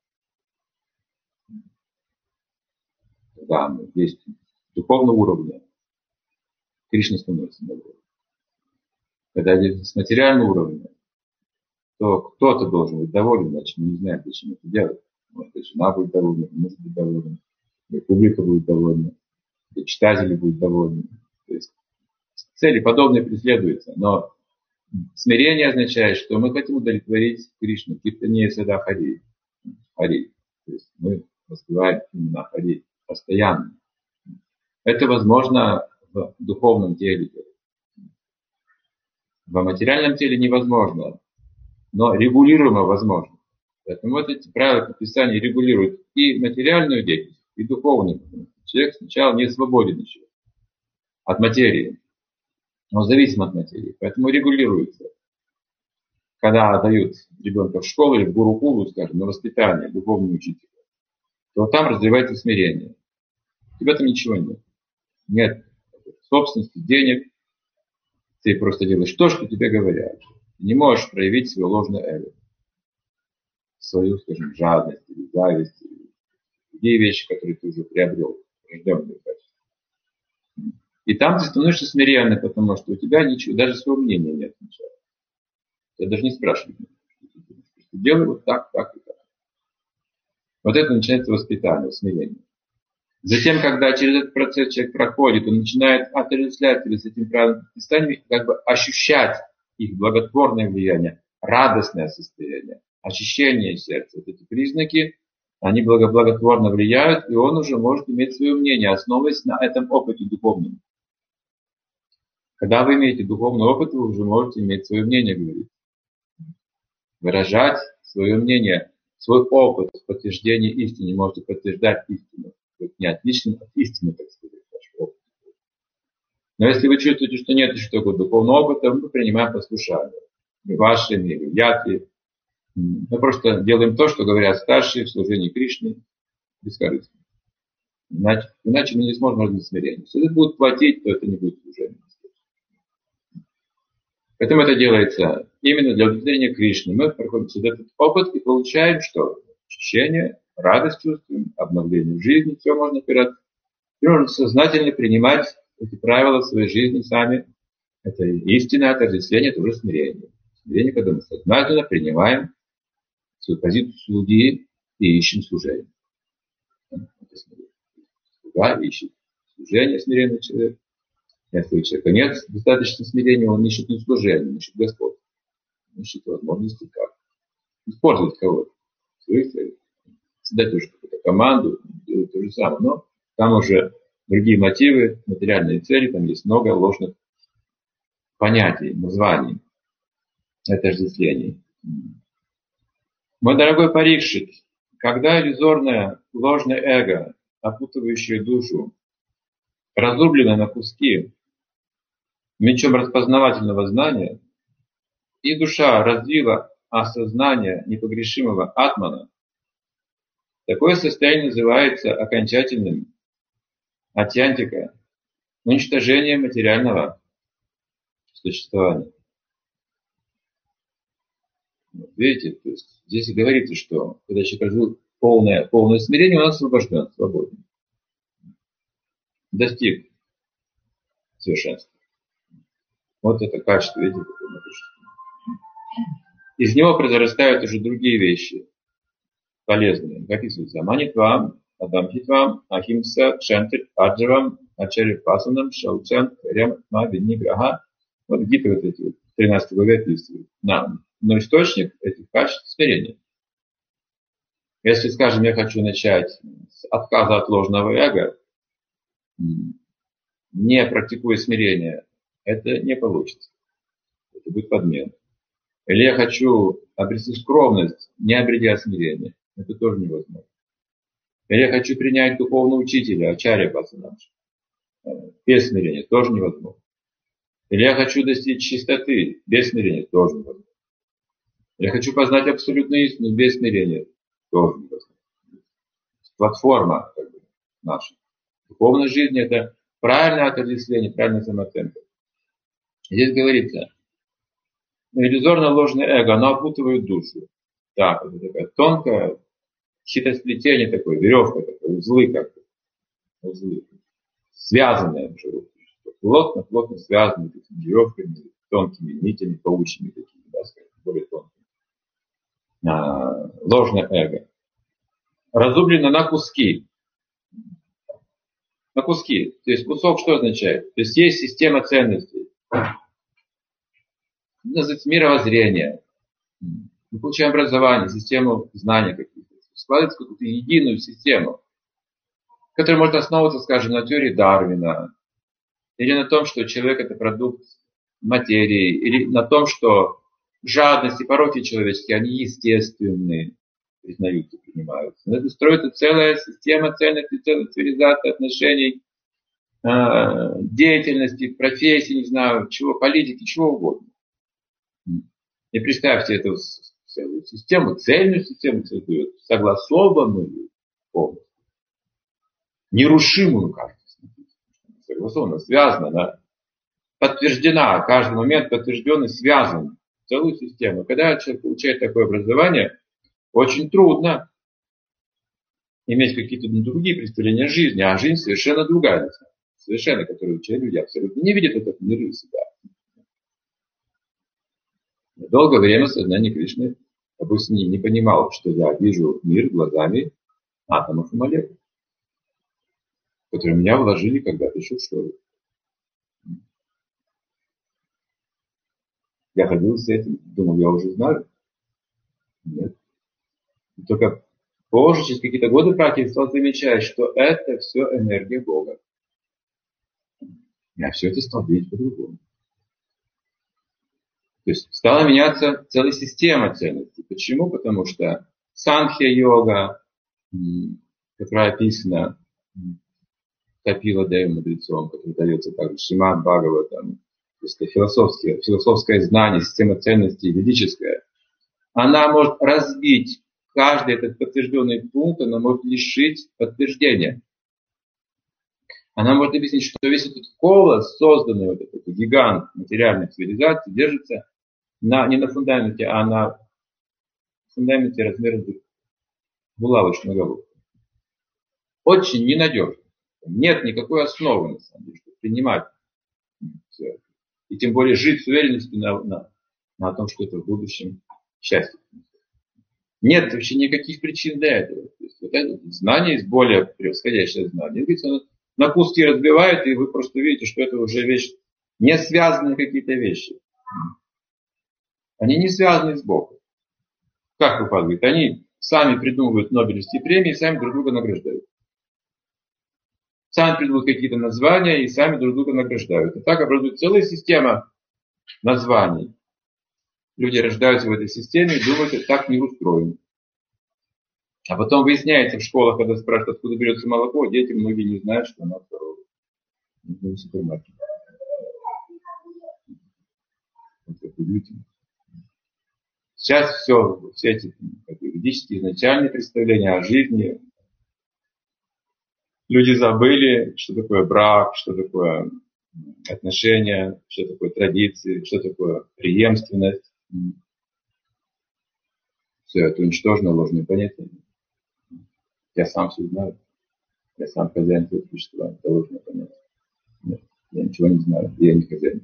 Когда мы есть духовного уровня, Кришна становится на уровне. Когда есть с материального уровня, то кто-то должен быть доволен, иначе мы не знаем, зачем это делать. Может, и жена будет довольна, и муж будет доволен, и публика будет довольна, и читатели будут довольны. То есть цели подобные преследуются. Но смирение означает, что мы хотим удовлетворить Кришну. Киртане сада Хари. Хари. То есть мы воспеваем именно Хари постоянно. Это возможно в духовном теле. В материальном теле невозможно, но регулируемо возможно. Поэтому вот эти правила предписания регулируют и материальную деятельность, и духовную. Человек сначала не свободен еще от материи. Он зависим от материи. Поэтому регулируется. Когда дают ребенка в школу или в гурукулу, скажем, на воспитание, духовный учитель, то там развивается смирение. У тебя там ничего нет. Нет собственности, денег. Ты просто делаешь то, что тебе говорят. Ты не можешь проявить свое ложное эго. Свою, скажем, жадность или зависть. Или другие вещи, которые ты уже приобрел. Рожденные качества. И там ты становишься смиренным, потому что у тебя ничего, даже своего мнения нет сначала. Я даже не спрашиваю. Делай вот так, так и так. Вот это начинается воспитание, смирение. Затем, когда через этот процесс человек проходит, он начинает отождествлять с этим правилом предписаниями, как бы ощущать их благотворное влияние, радостное состояние, очищение сердца. Вот эти признаки, они благотворно влияют, и он уже может иметь свое мнение, основываясь на этом опыте духовном. Когда вы имеете духовный опыт, вы уже можете иметь свое мнение, говорить. Выражать свое мнение, свой опыт подтверждения истины, можете подтверждать истину. Не отличным от истины, так сказать, ваш опыт. Но если вы чувствуете, что нет еще такого духовного опыта, мы принимаем послушание. Не ваши, не яты. Мы просто делаем то, что говорят старшие в служении Кришне, бескорыстно. Иначе, иначе мы не сможем развить смирение. Если это будут платить, то это не будет служение. Поэтому это делается именно для удовлетворения Кришны. Мы проходим через этот опыт и получаем что? Очищение, радость чувствуем, обновление в жизни, все можно опираться. И можно сознательно принимать эти правила в своей жизни сами. Это истинное отождествление, это уже смирение. Смирение, когда мы сознательно принимаем свою позицию слуги и ищем служение. Это смирение. Слуга ищет служение, смиренный человек. Если у человека нет достаточно смирения, он ищет не служение, он ищет Господь. Он ищет возможности как использовать кого-то. Создать уже какую-то команду, делать то же самое. Но там уже другие мотивы, материальные цели, там есть много ложных понятий, названий, отождествлений. Мой дорогой Парикшит, когда иллюзорное, ложное эго, опутывающее душу, разрублено на куски мечом распознавательного знания, и душа развила осознание непогрешимого атмана, такое состояние называется окончательным атьянтика, уничтожением материального существования. Вот видите, то есть здесь и говорится, что когда человек развил полное, полное смирение, он освобожден, свободен. Достиг совершенства. Вот это качество, видите, какое напишет. Из него произрастают уже другие вещи, полезные. Как описывается, манитвам, адамхитвам, ахимса, кшантит, аджавам, ачарипасанам, шаучан, рям, мавиниграха. Вот гипы вот эти, в тринадцатой главе описывают нам. Но источник этих качеств смирения. Если, скажем, я хочу начать с отказа от ложного эго, не практикуя смирение, это не получится. Это будет подмена. Или я хочу обрести скромность, не обретя смирение. Это тоже невозможно. Или я хочу принять духовного учителя, ачарья пасанамши. Без смирения тоже невозможно. Или я хочу достичь чистоты без смирения, тоже невозможно. Я хочу познать абсолютную истину без смирения, тоже невозможно. Платформа как бы, наша. Духовная жизнь — это правильное отождествление, правильная самооценка. Здесь говорится, иллюзорно-ложное эго, оно опутывает душу. Так, это такая тонкая хитросплетение такое, веревка такая, узлы как-то, узлы, связанные уже, плотно-плотно связанные такими веревками, тонкими нитями, паучьими такими, да, скажем, более тонкими. А, ложное эго. Разрублено на куски. На куски. То есть кусок что означает? То есть есть система ценностей. Называется мировоззрение. Мы получаем образование, систему знаний каких-то. Складывается какую-то единую систему, которая может основываться, скажем, на теории Дарвина, или на том, что человек — это продукт материи, или на том, что жадность и пороки человеческие, они естественные, признаются, принимаются. Но это строится целая система ценностей, целая цивилизация отношений, деятельности, профессии, не знаю, чего, политики, чего угодно. И представьте эту целую систему, цельную систему создает, согласованную полностью, нерушимую, кажется, согласованно, связана, она подтверждена, каждый момент подтвержден и связан в целую систему. Когда человек получает такое образование, очень трудно иметь какие-то другие представления о жизни, а жизнь совершенно другая, совершенно, которую учат люди абсолютно не видят этот мир из себя. Долгое время сознание Кришны, допустим, не, не понимало, что я вижу мир глазами атомов и молекул, которые меня вложили когда-то еще в школу. Я ходил с этим, думал, я уже знаю. Нет. И только позже, через какие-то годы практики, стал замечать, что это все энергия Бога. Я все это стал видеть по-другому. То есть стала меняться целая система ценностей. Почему? Потому что санхья-йога, которая описана Капила Дева мудрецом, который дается также Шримад Бхагаватам, то есть это философское, философское знание, система ценностей ведическая, она может разбить каждый этот подтвержденный пункт, она может лишить подтверждения. Она может объяснить, что весь этот колос, созданный вот этот гигант материальной цивилизации, держится на, не на фундаменте, а на фундаменте размером булавочную головку. Очень ненадежно. Нет никакой основы, на самом деле, чтобы принимать все это. И тем более жить с уверенностью на, на, на том, что это в будущем счастье. Нет вообще никаких причин для этого. То есть, вот это знание есть более превосходящее знание. Оно на куски разбивает, и вы просто видите, что это уже вещь, не связанные какие-то вещи. Они не связаны с Богом. Как выпадают? Они сами придумывают Нобелевские премии, сами друг друга награждают. Сами придумывают какие-то названия и сами друг друга награждают. И так образует целая система названий. Люди рождаются в этой системе и думают, что так не устроено. А потом выясняется в школах, когда спрашивают, откуда берется молоко, дети многие не знают, что оно здоровое. В супермаркете. Это удивительно. Сейчас все, все эти юридические изначальные представления о жизни, люди забыли, что такое брак, что такое отношения, что такое традиции, что такое преемственность. Все это уничтожено ложные понятия. Я сам все знаю. Я сам хозяин своего существа. Это ложное понятие. Нет, я ничего не знаю. Я не хозяин.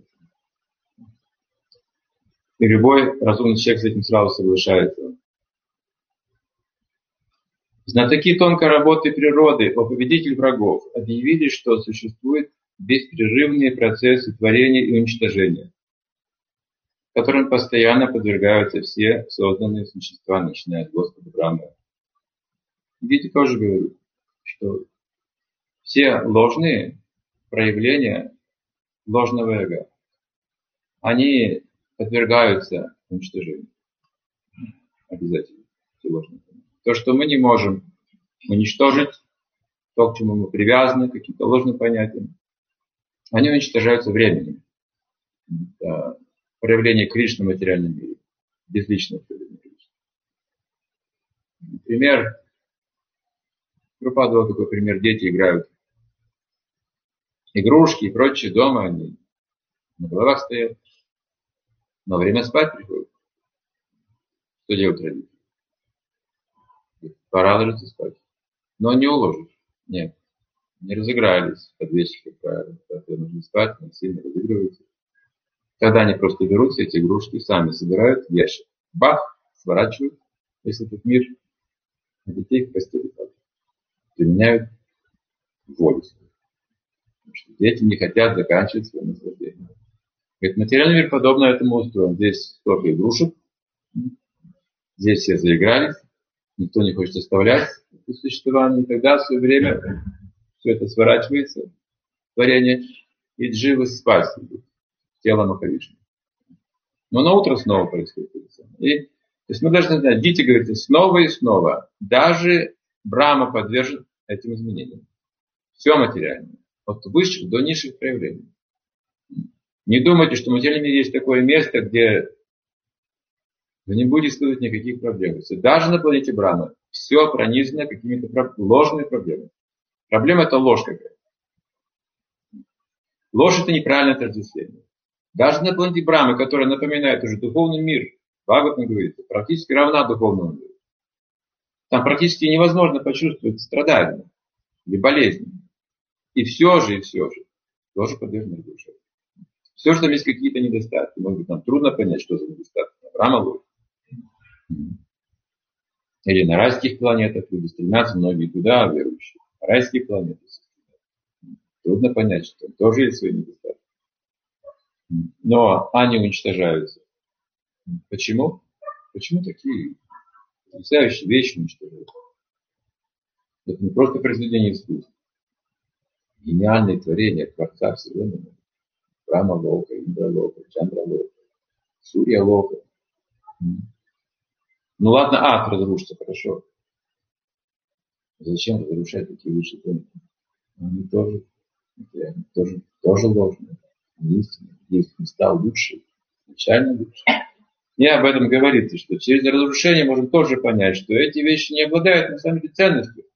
И любой разумный человек с этим сразу соглашается. Знатоки тонкой работы природы, о победитель врагов, объявили, что существуют беспрерывные процессы творения и уничтожения, которым постоянно подвергаются все созданные существа, начиная от Господа Брахмы. Видите, тоже говорю, что все ложные проявления ложного эго, они подвергаются уничтожению. Обязательно. Все ложные. То, что мы не можем уничтожить, то, к чему мы привязаны, каким-то ложным понятиям, они уничтожаются временем. Это проявление Кришны в материальном мире. Безличное проявление Кришны. Например, Прабхупада дал такой пример. Дети играют игрушки и прочее дома, они на головах стоят. Но время спать приходит. Что делать родители? Пора ложиться спать. Но не уложишь. Нет. Не разыгрались, подвесили правила. Поэтому нужно спать, не сильно разыгрываются. Тогда они просто берутся, эти игрушки, сами собирают в ящик. Бах, сворачивают весь этот мир. А детей в постели кладут. Применяют волю свою. Потому что дети не хотят заканчивать свое наслаждение. Говорит, материальный мир подобно этому устроен. Здесь столько игрушек. Здесь все заигрались. Никто не хочет оставлять это существование. И тогда в свое время все это сворачивается, творение, и дживы спать идут. Тело Махавишны. Но на утро снова происходит это. И, то есть мы должны знать, Гите говорится снова и снова. Даже Брахма подвержен этим изменениям. Все материальное. От высших до низших проявлений. Не думайте, что в материальном мире есть такое место, где вы не будете испытывать никаких проблем. Даже на планете Брахма все пронизано какими-то ложными проблемами. Проблема это ложь какая-то. Ложь это неправильное отождествление. Даже на планете Брахмы, которая напоминает уже духовный мир, Бхагаватам говорит, практически равна духовному миру. Там практически невозможно почувствовать страдания или болезни. И все же, и все же, тоже подвержено разрушению. Все, что там есть какие-то недостатки. Может быть, нам трудно понять, что за недостатки. Брахма ложь. Или на райских планетах люди стремятся, многие туда, верующие. На райские планеты. Трудно понять, что там тоже есть свои недостатки. Но они уничтожаются. Почему? Почему такие потрясающие вещи уничтожаются? Это не просто произведение искусства. Гениальные творения Творца Вселенной. Брахма Лока, Индра Лока, Чандра Лока, Сурья Лока. Ну ладно, ад разрушится, хорошо. Зачем разрушать такие высшие планеты? Они тоже, они тоже, тоже ложные. Есть, есть места лучшие, изначально лучшие. И об этом говорится, что через разрушение можем тоже понять, что эти вещи не обладают на самом деле ценностью.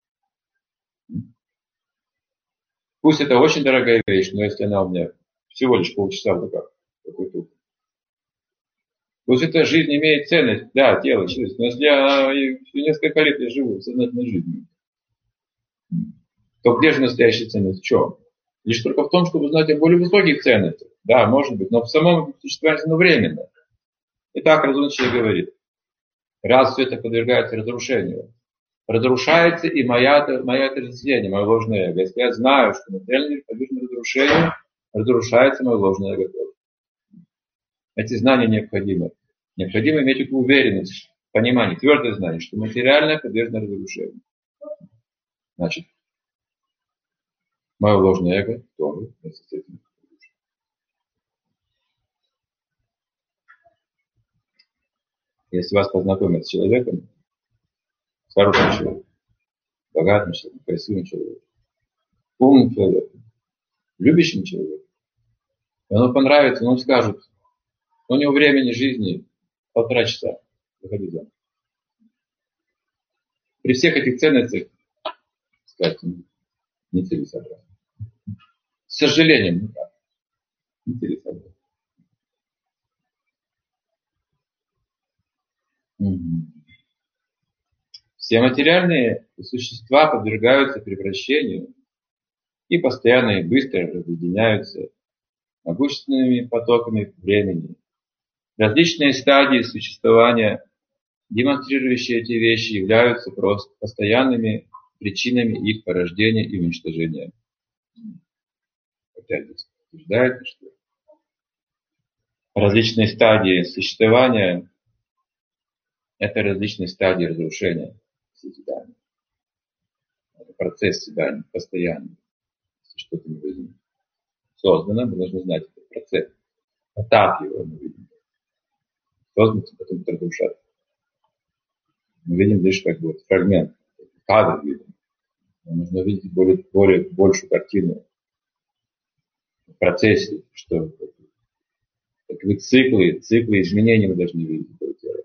Пусть это очень дорогая вещь, но если она у меня всего лишь полчаса в руках, какой-то. Пусть эта жизнь имеет ценность, да, тело, через, но если я несколько лет я живу сознательной жизнью, то где же настоящая ценность? В чем? Лишь только в том, чтобы узнать о более высоких ценностях. Да, может быть, но в самом существовании оно временно. И так разумный человек говорит. Раз все это подвергается разрушению, разрушается и моя, моя отождествление, мое ложное эго. Если я знаю, что материальный мир подвержен разрушению, разрушается мое ложное эго. Эти знания необходимы. Необходимо иметь эту уверенность, понимание, твердое знание, что материальное подвержено разрушению. Значит, мое ложное эго тоже вместе с этим. Если вас познакомят с человеком, с хорошим человеком, богатым человеком, красивым человеком, умным человеком, любящим человеком, и оно понравится, он скажет, у него времени жизни полтора часа, выходи замуж. При всех этих ценностях, сказать, нецелесообразно. С сожалением, ну как, нецелесообразно. Все материальные существа подвергаются превращению и постоянно и быстро разъединяются могущественными потоками времени. Различные стадии существования, демонстрирующие эти вещи, являются просто постоянными причинами их порождения и уничтожения. Опять утверждается, что различные стадии существования – это различные стадии разрушения, созидания. Это процесс созидания, постоянный. Если что-то мы видим создано, мы должны знать этот процесс. Этап его мы видим. Создано, потом разрушается. Мы видим лишь как бы фрагмент, кадр видим. Нам нужно видеть более, более, большую картину в процессе, что Таковы циклы, циклы изменений мы должны видеть этого тела.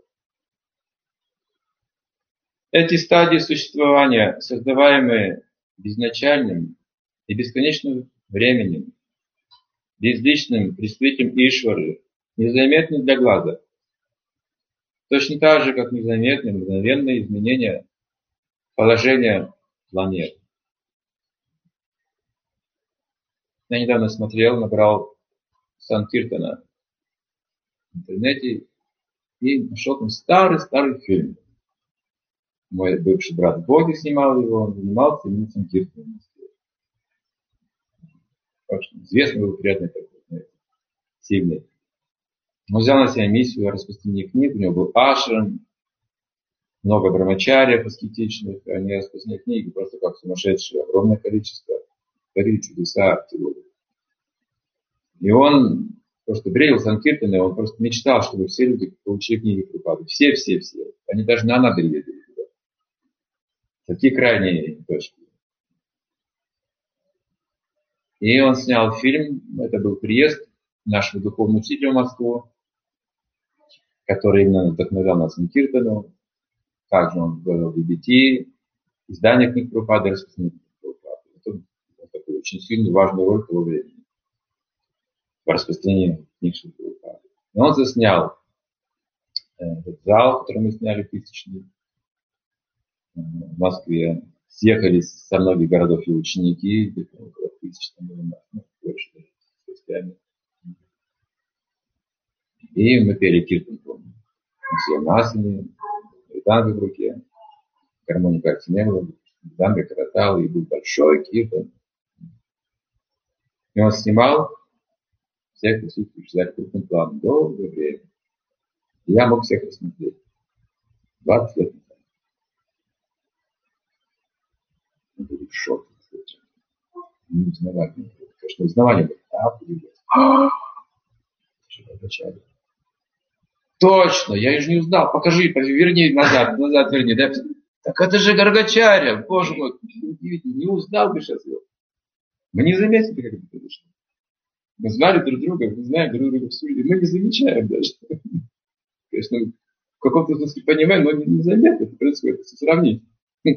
Эти стадии существования, создаваемые безначальным и бесконечным временем, безличным представителем Ишвары, незаметны для глаза. Точно так же, как незаметны мгновенные изменения положения планет. Я недавно смотрел, набрал Санкиртана в интернете и нашел там старый-старый фильм. Мой бывший брат Боги снимал его, он занимался именно Санкиртаном. Очень известный был, приятный такой, сильный. Он взял на себя миссию распространения книг, у него был ашрам, много брамачариев аскетичных, они распространяли книги просто как сумасшедшие, огромное количество, творили чудеса. И он просто бредил Санкиртана, он просто мечтал, чтобы все люди получили книги Прабхупады. Все, все, все. Они даже на Анады ездили туда. Такие крайние точки. И он снял фильм, это был приезд нашего духовного учителя в Москву, который именно вдохновлял на Санкиртану. Также он говорил в би би ти, издание книг Прабхупады, распространение книг Прабхупады. Это был такой очень сильный, важный роль того времени в распространении книг Прабхупады. И он заснял этот зал, который мы сняли тысячный в Москве. Съехались со многих городов и ученики, где-то около тысячи, там было, ну, больше даже, с гостями. И мы пели киртан, помню. Все насами, танго в руке, гармоника Артинемова, танго коротал, и был большой киртан. И он снимал всех присутствующих за крупным планом долгое время. И я мог всех рассмотреть. двадцать лет назад. Мы были в шоке. Не узнавали. Конечно, узнавали. А, привет. Что-то точно, я же не узнал. Покажи, верни назад, назад верни. Да? Так это же Гаргачарья. Боже мой, удивительно. Не узнал бы сейчас его. Мы не заметили, как это произошло. Мы знали друг друга, мы знаем друг друга всю жизнь. Мы не замечаем даже. Конечно, в каком-то смысле понимаем, но незаметно это происходит, если сравнить.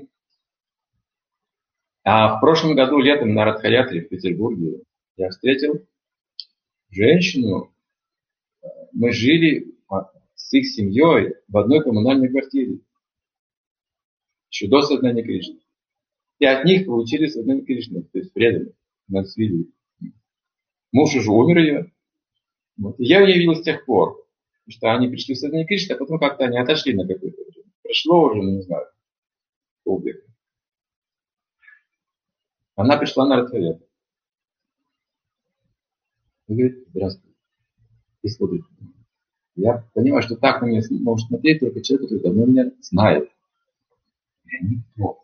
А в прошлом году летом на Радхаятре в Петербурге я встретил женщину. Мы жили с их семьей в одной коммунальной квартире. Еще до сознания Кришны. И от них получили сознание Кришны, то есть предали. Нас видели. Муж уже умер ее. Вот. И я ее видел с тех пор. Потому что они пришли в сознание Кришны, а потом как-то они отошли на какое-то время. Прошло уже, ну, не знаю, полвека. Она пришла на Радхаятр. И говорит: здравствуйте. И смотрит. Я понимаю, что так на меня может смотреть только человек, который давно меня знает. Я никто.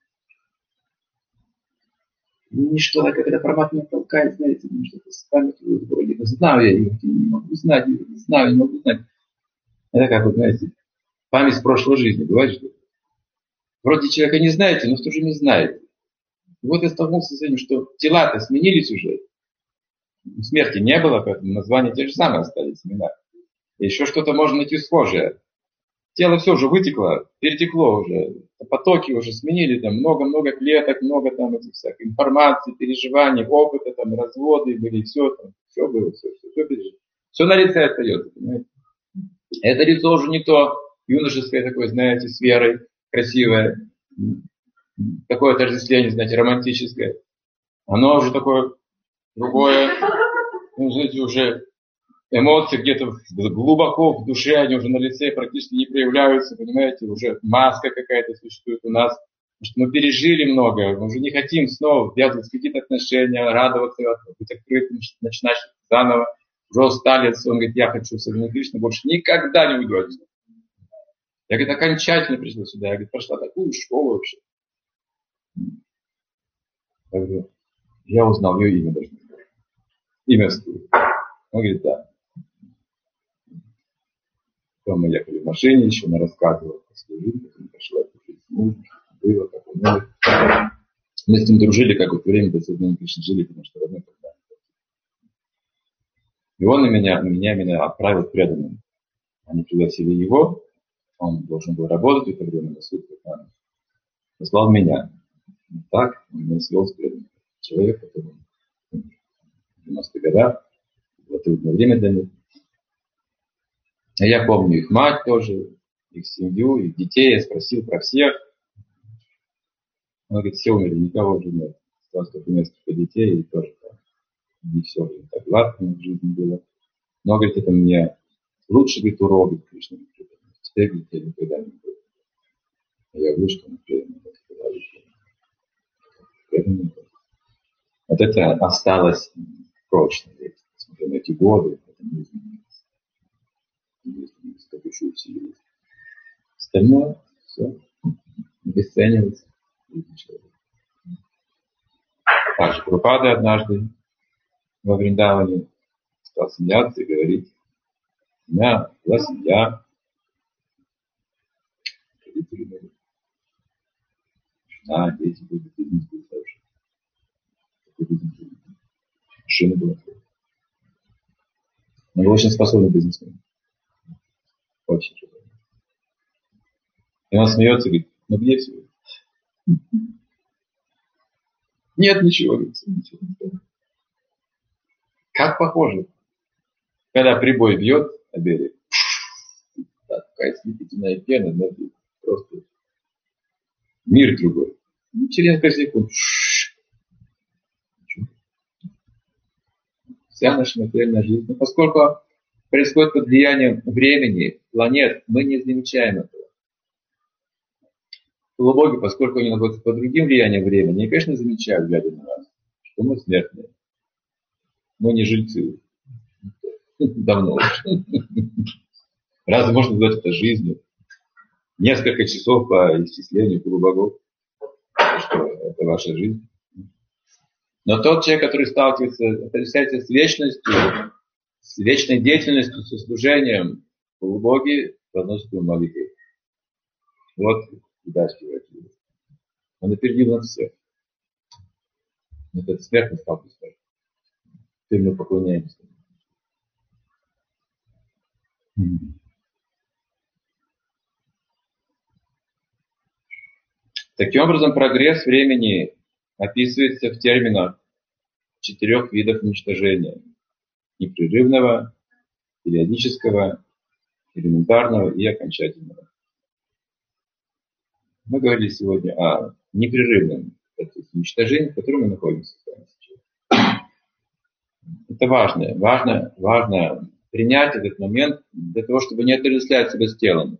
Ничто, как это проматывает, толкает, знаете, ну, что-то станет вроде бы знаю я его, не могу знать, не знаю, не могу знать. Это как, вот, знаете, память прошлой жизни, бывает, что вроде человека не знаете, но в то же время знаете. И вот я столкнулся с этим, что тела-то сменились уже. Смерти не было, поэтому названия те же самые остались, имена. И еще что-то можно найти схожее. Тело все уже вытекло, перетекло уже. Потоки уже сменили, там много-много клеток, много там этих всяких информации, переживаний, опыта, там разводы были, все там, все было, все, все, все пережили. Все на лице остается, понимаете? Это лицо уже не то юношеское такое, знаете, с верой, красивое, такое отождествление, знаете, романтическое. Оно уже такое другое, ну, знаете, уже эмоции где-то глубоко в душе, они уже на лице практически не проявляются, понимаете, уже маска какая-то существует у нас, потому что мы пережили много, мы уже не хотим снова ввязывать в какие-то отношения, радоваться, быть открытым, начинать заново, уже устали, он говорит: я хочу сознание Кришны, больше никогда не уйду отсюда. Я, говорит, окончательно пришла сюда, я, говорит, прошла такую школу вообще. Я говорю: я узнал ее имя даже. Имя вступит. Он говорит: да. Потом мы ехали в машине, еще она рассказывала про свою жизнь, как она пошла жить с мужем, было, как у него. Мы с ним дружили, как вот время до сознания Кришны жили, потому что родной тогда. И он меня, меня именно отправил к преданным. Они пригласили его, он должен был работать в это время на сутках, а послал меня. И так он меня свел с преданным. Человек, который в девяностых годах, было трудное время для них. А я помню их мать тоже, их семью, их детей. Я спросил про всех. Он говорит, все умерли, никого уже нет. Осталось только несколько детей, и тоже там, не все уже так гладко в жизни было. Но, говорит, это мне лучше, говорит, урок в Кришне. Теперь, говорит, я никогда не буду. А я вышел на преданном. Вот это осталось прочно. Несмотря на эти годы, это не изменилось. Не изменилось, как душу усилилось. Остальное все обесценивается. Также Прабхупада однажды во Вриндаване стал смеяться и говорить, у меня была семья, родители были, жена, дети были, бизнес был хороший. Такой бизнес был. Машина была. Он был очень способный бизнесмен. Очень способный. И он смеется и говорит, ну где все? Нет ничего, говорит, ничего. Как похоже. Когда прибой бьет на берег, такая слепительная пена, да, просто мир другой. Ну, через несколько секунд. Вся наша материальная жизнь. Но поскольку происходит под влиянием времени, планет, мы не замечаем этого. Полубоги, поскольку они находятся под другим влиянием времени, они, конечно, замечают, глядя на нас, что мы смертные. Мы не жильцы. Давно уже. Разве можно назвать это жизнью? Несколько часов по исчислению полубогов. Что это ваша жизнь? Но тот человек, который сталкивается, отрицается с вечностью, с вечной деятельностью, со служением, полубоги возносят ему молитвы. Вот удачи врачи. Он опередил нас всех. Этот смертный стал бессмертным. Теперь мы поклоняемся. Таким образом, прогресс времени описывается в терминах четырех видов уничтожения. Непрерывного, периодического, элементарного и окончательного. Мы говорили сегодня о непрерывном уничтожении, в котором мы находимся сейчас. Это важно. Важно, важно принять этот момент для того, чтобы не отождествлять себя с телом.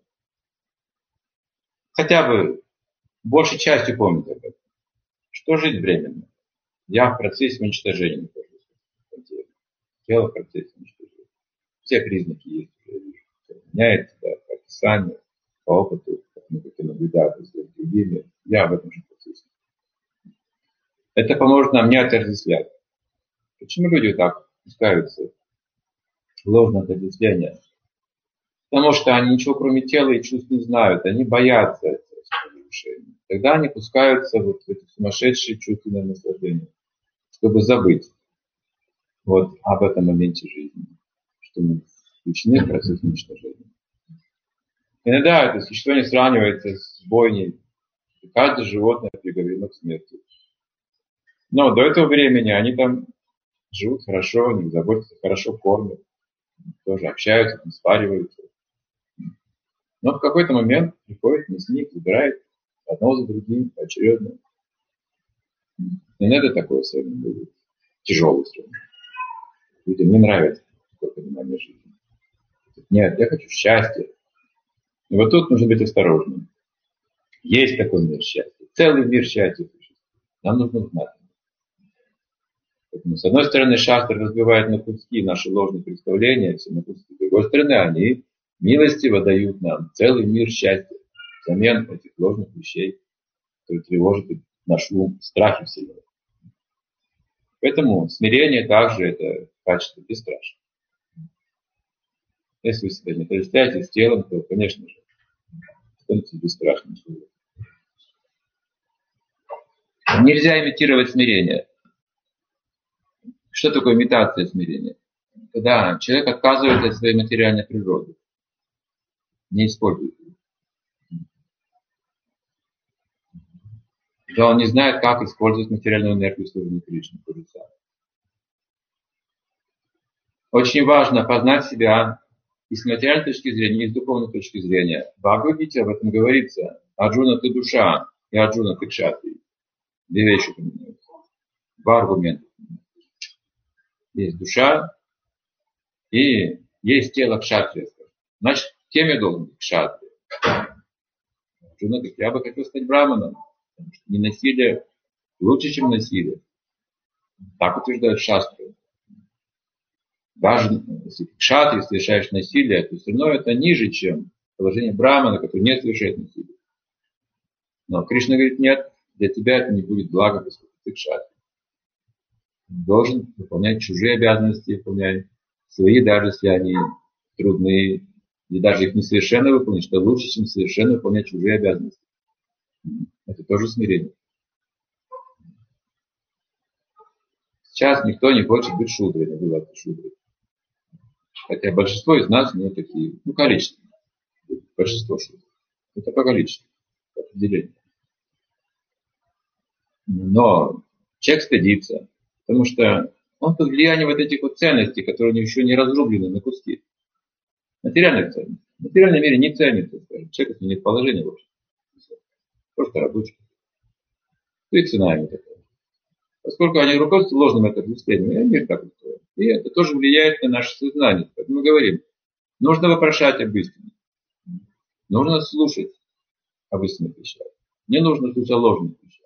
Хотя бы большей частью помнить об этом. Что жить временно? Я в процессе уничтожения нахожусь. Тело в процессе уничтожения. Все признаки есть. Меняется, да, по описанию, по опыту, как мы это наблюдаем с другими. Я в этом же процессе. Это поможет нам не отождествлять. Почему люди так пускаются в ложное отождествление? Потому что они ничего кроме тела и чувств не знают. Они боятся этого решения. Тогда они пускаются вот в эти сумасшедшие чувственные наслаждения, чтобы забыть вот об этом моменте жизни, что мы включены в процесс уничтожения. Иногда это существование сравнивается с бойней. Каждое животное приговорено к смерти. Но до этого времени они там живут хорошо, не заботятся, хорошо кормят, тоже общаются, там, спариваются. Но в какой-то момент приходит мясник, забирает одного за другим поочередно. И это такое особенно будет тяжелое сравнение. Людям не нравится такое понимание жизни. Нет, я хочу счастья. И вот тут нужно быть осторожным. Есть такой мир счастья. Целый мир счастья существует. Нам нужно знать. Поэтому, с одной стороны, шастра разбивает на куски наши ложные представления, все на куски. С другой стороны, они милостиво дают нам целый мир счастья взамен этих ложных вещей, которые тревожат наш ум, страхи вселенной. Поэтому смирение также это качество бесстрашия. Если вы себя не отождествляете с телом, то, конечно же, становится бесстрашным. Нельзя имитировать смирение. Что такое имитация смирения? когда человек отказывается от своей материальной природы, не использует ее, то он не знает, как использовать материальную энергию служения Кришне. Очень важно познать себя и с материальной точки зрения, и с духовной точки зрения. В Бхагавад-гите об этом говорится. Арджуна, ты душа, и Арджуна, ты кшатри. Две вещи поменяются. Два аргумента. Есть душа и есть тело кшатрия. Значит, кем я должен быть? Кшатрия. Арджуна говорит, я бы хотел стать браманом. Потому что ненасилие лучше, чем насилие. Так утверждают шастры. Даже если кшатри совершаешь насилие, то все равно это ниже, чем положение брамана, который не совершает насилие. Но Кришна говорит, нет, для тебя это не будет благо, поскольку ты кшатри. Должен выполнять чужие обязанности, выполнять свои, даже если они трудные, и даже их несовершенно выполнить, что лучше, чем совершенно выполнять чужие обязанности. Это тоже смирение. Сейчас никто не хочет быть шудрой, называться шудрой. Хотя большинство из нас, ну, такие, ну, количество. Большинство шудрой. Это по количеству, по определению. Но человек стыдится, потому что он под влиянием вот этих вот ценностей, которые еще не разрублены на куски. Материальных ценностей. В материальном мире не ценится, скажем. Человек, если нет положения вообще. Просто рабочий. Ну и цена ему такая. Поскольку они руководствуются ложным отождествлением, мир так устроен. И это тоже влияет на наше сознание. Поэтому мы говорим, нужно вопрошать об истине. Нужно слушать об истинных вещах. Не нужно слушать о ложных вещах.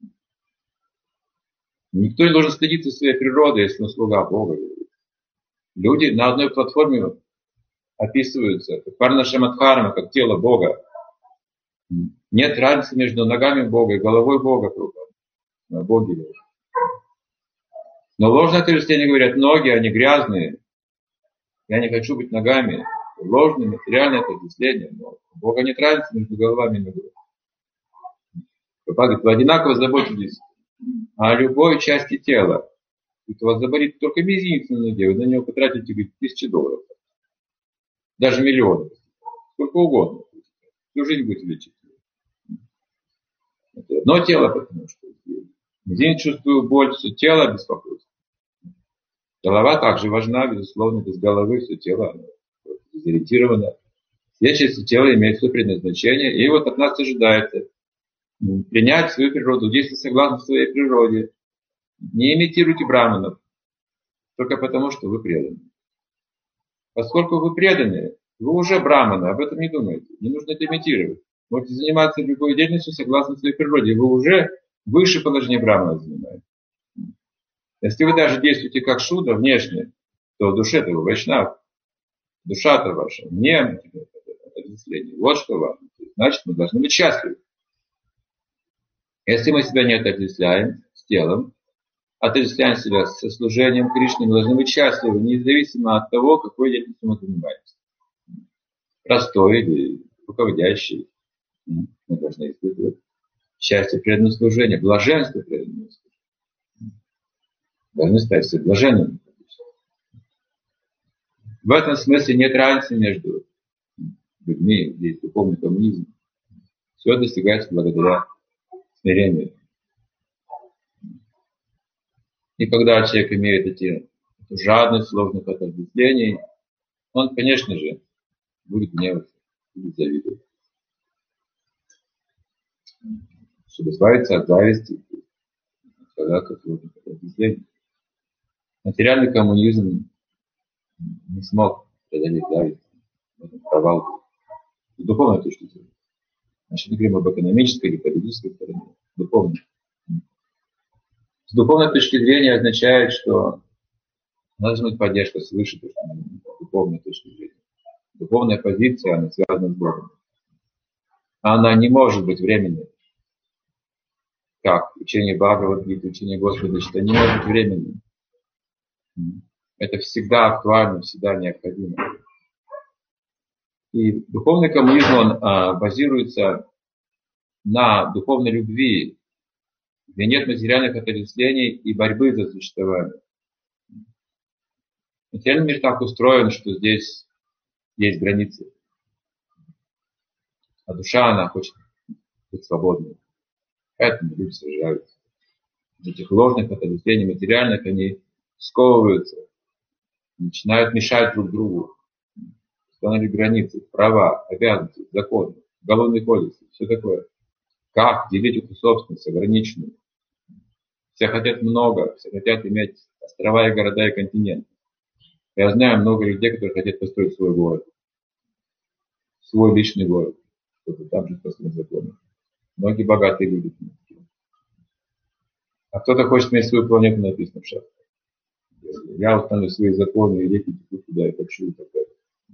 Никто не должен стыдиться своей природы, если он слуга Бога. Люди на одной платформе описываются, как Варна-шамадхарма, как тело Бога. Нет разницы между ногами Бога и головой Бога. Боги лежат. Но ложное отождествление говорят, ноги, они грязные. Я не хочу быть ногами. Ложное материальное отождествление. Но у Бога нет разницы между головами и ногами. Папа говорит, вы одинаково заботитесь о любой части тела. Если вас заболит только мизинец на ноге, вы на него потратите, говорит, тысячи долларов. Даже миллионы. Сколько угодно. Всю жизнь будете лечить. Это одно тело, потому что мизинец чувствует боль, все тело беспокоится. Голова также важна, безусловно, без головы все тело дезориентировано. Все части тела имеют свое предназначение, и вот от нас ожидается принять свою природу, действовать согласно своей природе. Не имитируйте браманов, только потому, что вы преданы. Поскольку вы преданы, вы уже браманы, об этом не думайте. Не нужно это имитировать. Можете заниматься любой деятельностью согласно своей природе. Вы уже выше положения брамана занимаете. Если вы даже действуете как шудра внешне, то в душе-то вы вайшнав. Душа-то ваша не отождествление. Вот что важно. Значит, мы должны быть счастливы. Если мы себя не отождествляем с телом, отождествляем себя со служением Кришне, мы должны быть счастливы, независимо от того, какой деятельностью мы занимаемся. Простой или руководящий. Мы должны испытывать счастье преданного служения, блаженство преданного служения. Должны стать все блаженными. В этом смысле нет разницы между людьми, где есть духовный коммунизм. Все достигается благодаря смирению. И когда человек имеет эти жадность сложных отождествлений, он, конечно же, будет гневаться, будет завидовать. Чтобы избавиться от зависти, от сложных отождествлений. Материальный коммунизм не смог преодолеть зависть. Это провал с духовной точки зрения. Значит, не говорим об экономической или политической стороне. Духовной. С духовной точки зрения означает, что должна быть поддержка свыше, то, что с духовной точки зрения. Духовная позиция, она связана с Богом. Она не может быть временной. Как учение Бхагавад-гиты, учение Господа, что не может быть временным. Это всегда актуально, всегда необходимо. И духовный коммунизм, он а, базируется на духовной любви, где нет материальных отождествлений и борьбы за существование. Материальный мир так устроен, что здесь есть границы. А душа, она хочет быть свободной. Поэтому люди сражаются. Этих ложных отождествлений материальных, они сковываются, начинают мешать друг другу. Устанавливать границы, права, обязанности, законы, уголовный кодекс, все такое. Как делить эту собственность ограниченную? Все хотят много, все хотят иметь острова и города и континенты. Я знаю много людей, которые хотят построить свой город. Свой личный город. Чтобы там жить по своим законам. Многие богатые люди. А кто-то хочет иметь свою планету, написано в шахте. Я установлю свои законы, и реки текут туда, и хочу, и так далее.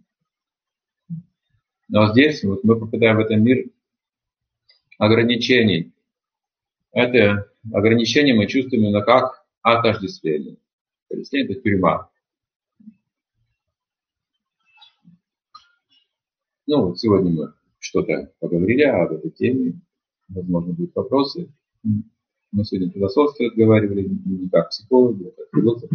Но здесь вот мы попадаем в этот мир ограничений. Это ограничение мы чувствуем именно как отождествление. Отождествление – это тюрьма. Ну, вот сегодня мы что-то поговорили об этой теме. Возможно, будут вопросы. Мы сегодня философски разговаривали, не как психологи, а как философы.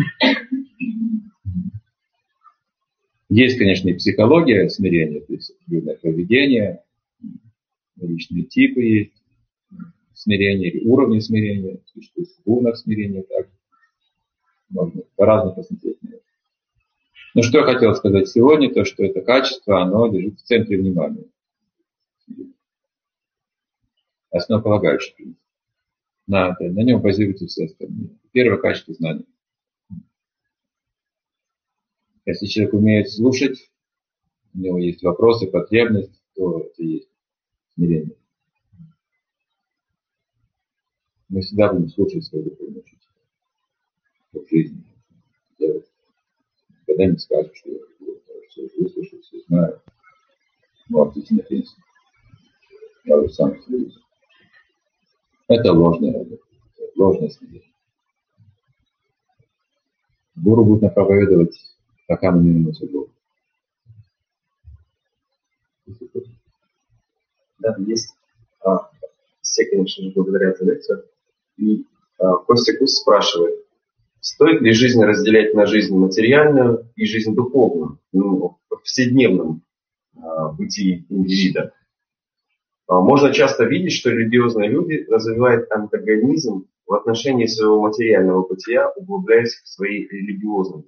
Есть, конечно, и психология смирения, то есть определенное поведение, личные типы есть смирения, или уровни смирения, то есть уровень смирения также. Можно по-разному посмотреть на это. Но что я хотел сказать сегодня, то что это качество, оно лежит в центре внимания. Основополагающий принцип. На, на нем базируются все остальные. Первое качество знания. Если человек умеет слушать, у него есть вопросы, потребность, то это и есть смирение. Мы всегда будем слушать своего духовного учителя в жизни. Делать. Когда не скажут, что я все выслушал, все знаю. Ну, а птицы на пенсии. Я уже сам смирюсь. Это ложная работа. Ложное смирение. Гуру будет проповедовать, пока мы не научим Бога. Да, есть. А, все, конечно, благодарят за лекцию. И а, Костя Кус спрашивает, стоит ли жизнь разделять на жизнь материальную и жизнь духовную, ну, в повседневном а, бытии индивида? А, можно часто видеть, что религиозные люди развивают антагонизм в отношении своего материального бытия, углубляясь в свои религиозные.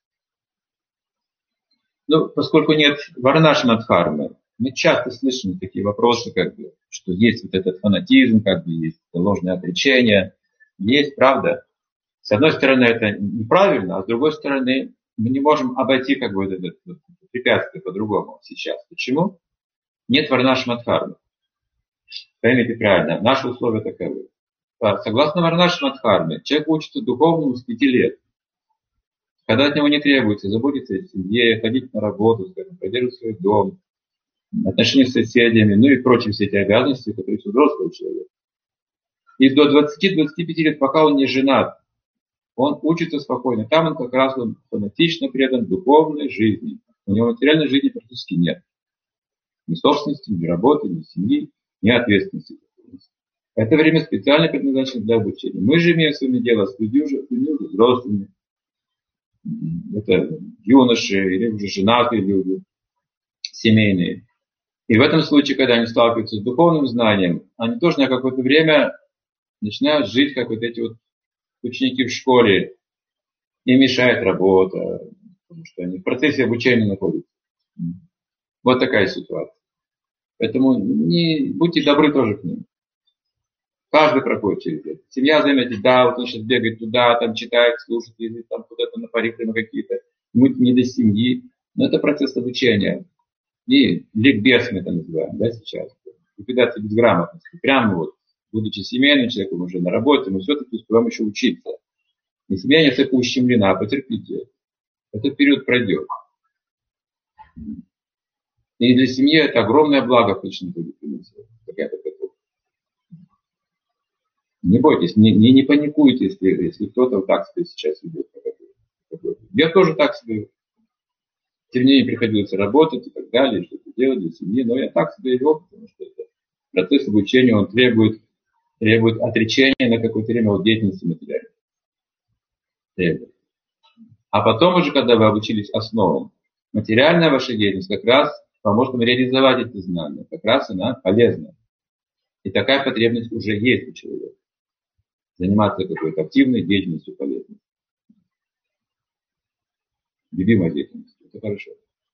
Ну, поскольку нет варнашмадхармы, мы часто слышим такие вопросы, как бы, что есть вот этот фанатизм, как бы есть ложное отречение. Есть, правда. С одной стороны, это неправильно, а с другой стороны, мы не можем обойти как бы вот это вот препятствие по-другому сейчас. Почему? Нет варнашмадхармы. Поймите правильно, наши условия таковы. Согласно варнашмадхарме, человек учится духовному с пяти лет. Когда от него не требуется заботиться о семье, ходить на работу, скажем, поддерживать свой дом, отношения с соседями, ну и прочие все эти обязанности, которые есть у взрослого человека. И до двадцати-двадцати пяти лет, пока он не женат, он учится спокойно. Там он как раз он фанатично предан духовной жизни. У него материальной жизни практически нет. Ни собственности, ни работы, ни семьи, ни ответственности. Это время специально предназначено для обучения. Мы же имеем с вами дело с людьми уже, людьми уже взрослыми. Это юноши или уже женатые люди, семейные. И в этом случае, когда они сталкиваются с духовным знанием, они тоже на какое-то время начинают жить, как вот эти вот ученики в школе. Им мешает работа, потому что они в процессе обучения находятся. Вот такая ситуация. Поэтому не, будьте добры тоже к ним. Каждый проходит через это. Семья, заметит, да, вот он сейчас бегает туда, там читает, слушает, ездит там куда-то на парикмахеры какие-то. Мы не до семьи. Но это процесс обучения. И ликбез мы это называем, да, сейчас. Ликвидация безграмотности. Прямо вот, будучи семейным человеком уже на работе, мы все-таки успеваем еще учиться. И семья не только ущемлена, потерпите. Этот период пройдет. И для семьи это огромное благо в личном будет принести. Не бойтесь, не, не, не паникуйте, если, если кто-то вот так себя сейчас ведет. Я тоже так себя веду. Тем не менее приходилось работать и так далее, что-то делать для семьи, но я так себя вел, потому что это процесс обучения, он требует, требует отречения на какое-то время от деятельности материальной. Требует. А потом уже, когда вы обучились основам, материальная ваша деятельность как раз поможет вам реализовать эти знания. Как раз она полезна. И такая потребность уже есть у человека. Заниматься какой-то активной деятельностью полезной. Любимой деятельностью. Это хорошо.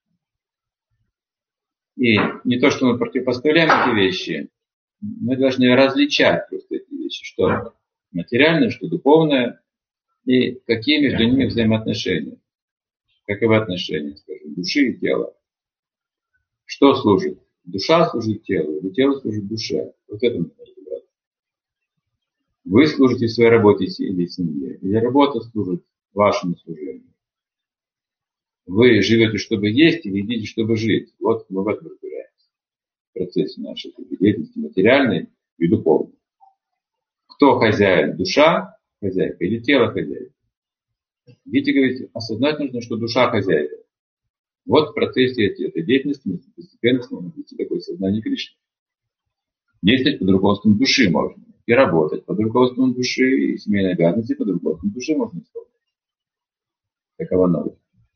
И не то, что мы противопоставляем эти вещи, мы должны различать просто эти вещи. Что материальное, что духовное. И какие между ними взаимоотношения. Каковы отношения, скажем, души и тела. Что служит? Душа служит телу, или тело служит душе. Вот это нужно разобраться. Вы служите в своей работе или семье, или работа служит вашему служению. Вы живете, чтобы есть, или едите, чтобы жить. Вот мы в этом разбираемся. В процессе нашей деятельности материальной и духовной. Кто хозяин? Душа хозяйка или тело хозяйка? Видите, говорите, осознать нужно, что душа хозяйка. Вот в процессе этой деятельности мы постепенно сможем вести такое сознание Кришны. Действовать под руководством души можно. И работать под руководством души, и семейные обязанности под руководством души можно исполнять. Такова наука.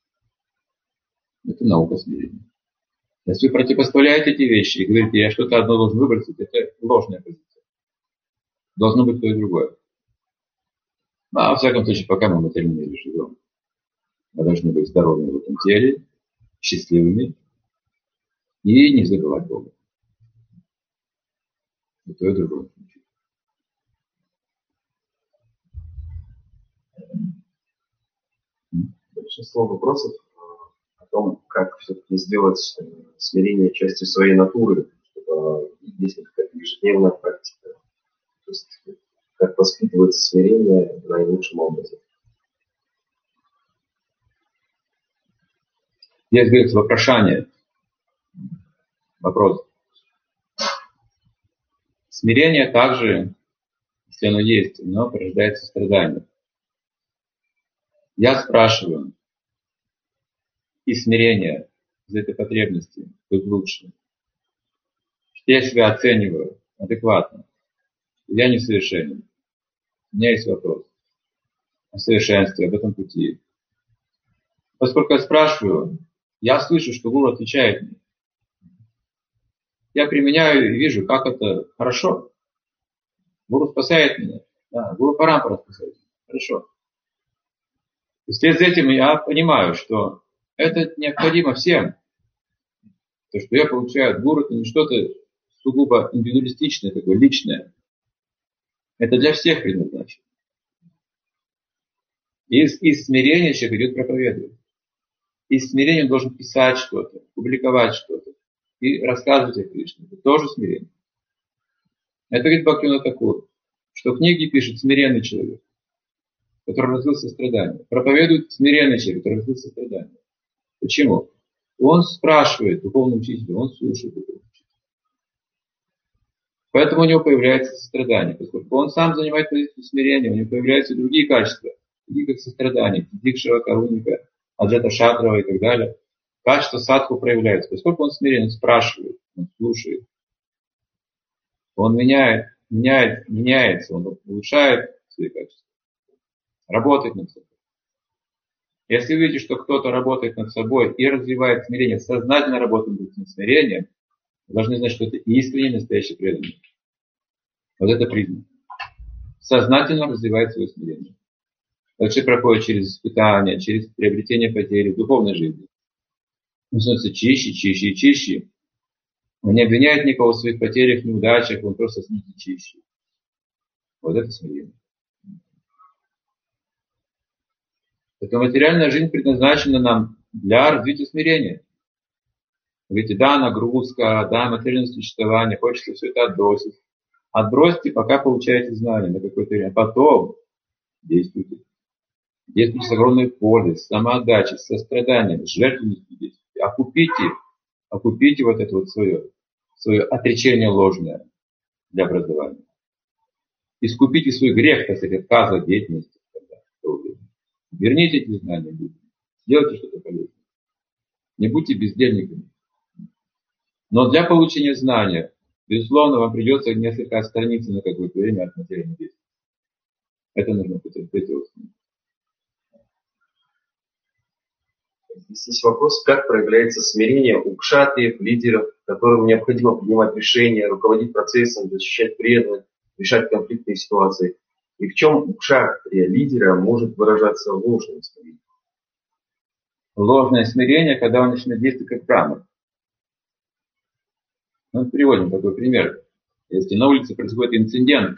Это наука смирения. Если вы противопоставляете эти вещи и говорите, я что-то одно должен выбросить, это ложная позиция. Должно быть то и другое. А во всяком случае, пока мы в материальном мире живем, мы должны быть здоровыми в этом теле, счастливыми и не забывать Бога. И то, и другое. Большинство вопросов о том, как все-таки сделать смирение частью своей натуры, чтобы есть какая-то ежедневная практика. То есть как воспитывается смирение наилучшим образом. Здесь говорится вопрошание. Вопрос. Смирение также, если оно есть, оно порождает сострадание. Я спрашиваю, из смирения, из этой потребности быть лучше. Что я себя оцениваю адекватно. Я несовершенен. У меня есть вопрос о совершенстве, об этом пути. Поскольку я спрашиваю, я слышу, что Гуру отвечает мне. Я применяю и вижу, как это хорошо. Гуру спасает меня. Да, Гуру Парампара спасает меня. Хорошо. И вслед за этим я понимаю, что это необходимо всем. То, что я получаю от Гуру, это не что-то сугубо индивидуалистичное, такое личное. Это для всех предназначено. Из, из смирения человек идет проповедовать. Из смирения он должен писать что-то, публиковать что-то и рассказывать о Кришне. Это тоже смирение. Это говорит Бхактивинода Тхакур, что книги пишет смиренный человек, который развил сострадание. Проповедует смиренный человек, который развил сострадание. Почему? Он спрашивает духовного учителя, он слушает духовного учителя. Поэтому у него появляется сострадание. Поскольку он сам занимает позицию смирения, у него появляются другие качества, такие как сострадание, Тидикшава, Каруника, Аджата Шатрава и так далее. Качество садху проявляется. Поскольку он смирен, он спрашивает, он слушает. Он меняет, меняет, меняется, он улучшает свои качества. Работает над собой. Если вы видите, что кто-то работает над собой и развивает смирение, сознательно работает над смирением, вы должны знать, что это искренне настоящий преданный. Вот это признак. Сознательно развивает свое смирение. Человек проходит через испытания, через приобретение потери в духовной жизни. Он становится чище, чище и чище. Он не обвиняет никого в своих потерях, неудачах, он просто становится чище. Вот это смирение. Эта материальная жизнь предназначена нам для развития смирения. Вы говорите, да, нагрузка, да, материальное существование, хочется все это отбросить. Отбросьте, пока получаете знания на какое-то время. Потом действуйте. Действуйте с огромной пользой, с самоотдачей, с состраданием, с жертвенностью действуйте. Окупите, окупите вот это вот свое, свое отречение ложное для образования. Искупите свой грех, так сказать, отказа от деятельности. Верните эти знания людям. Сделайте что-то полезное. Не будьте бездельниками. Но для получения знания, безусловно, вам придется несколько отстраниться на какое-то время от материальных действий. Это нужно потерпеть. Здесь есть вопрос, как проявляется смирение у кшатриев, лидеров, которым необходимо принимать решения, руководить процессом, защищать преданных, решать конфликтные ситуации. И в чем у кшатрия, лидера, может выражаться ложное смирение? Ложное смирение, когда он начинает действовать как брахман. Ну, приводим такой пример. Если на улице происходит инцидент,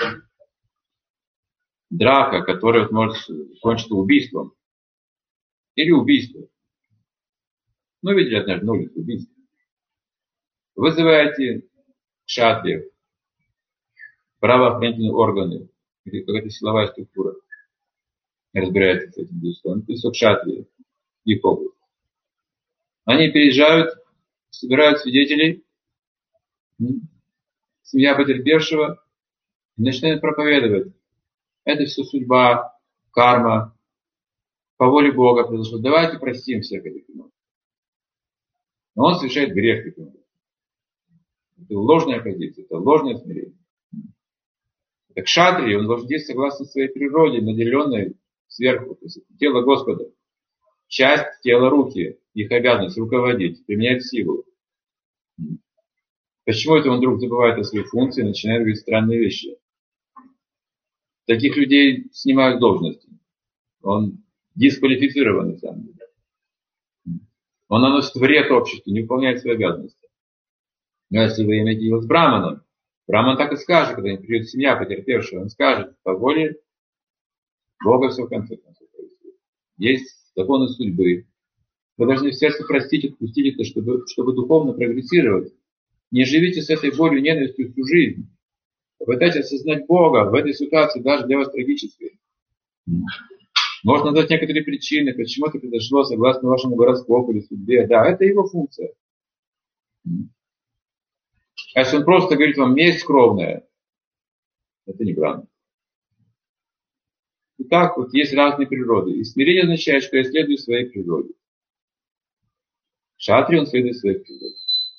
драка, которая вот может кончиться убийством, или убийство. Ну, видели однажды на улице убийство. Вызываете кшатриев, правоохранительные органы, или какая-то силовая структура разбирается с этим действием. То есть кшатрии, их область. Они приезжают, собирают свидетелей, семья потерпевшего, и начинают проповедовать. Это все судьба, карма, по воле Бога произошло. Давайте простим всех этих виновных. Но он совершает грех. Это ложная позиция, это ложное смирение. Это кшатрий, он должен действовать согласно своей природе, наделенной сверху. То есть тело Господа. Часть тела руки, их обязанность руководить, применять силу. Почему это он вдруг забывает о своей функции и начинает говорить странные вещи? Таких людей снимают с должности. Он дисквалифицирован, на самом деле. Он наносит вред обществу, не выполняет свои обязанности. Но если вы имеете дело с браманом, браман так и скажет, когда придет семья потерпевшая, он скажет, по воле Бога все в конце концов происходит. Есть законы судьбы. Вы должны в сердце простить, отпустить это, чтобы, чтобы духовно прогрессировать. Не живите с этой болью, ненавистью всю жизнь. Попытайтесь осознать Бога в этой ситуации, даже для вас трагической. Можно назвать некоторые причины, почему это произошло, согласно вашему гороскопу или судьбе. Да, это его функция. А если он просто говорит вам месть кровная, это неправильно. Итак, вот есть разные природы. И смирение означает, что я следую своей природе. Кшатри, он следует своей природе.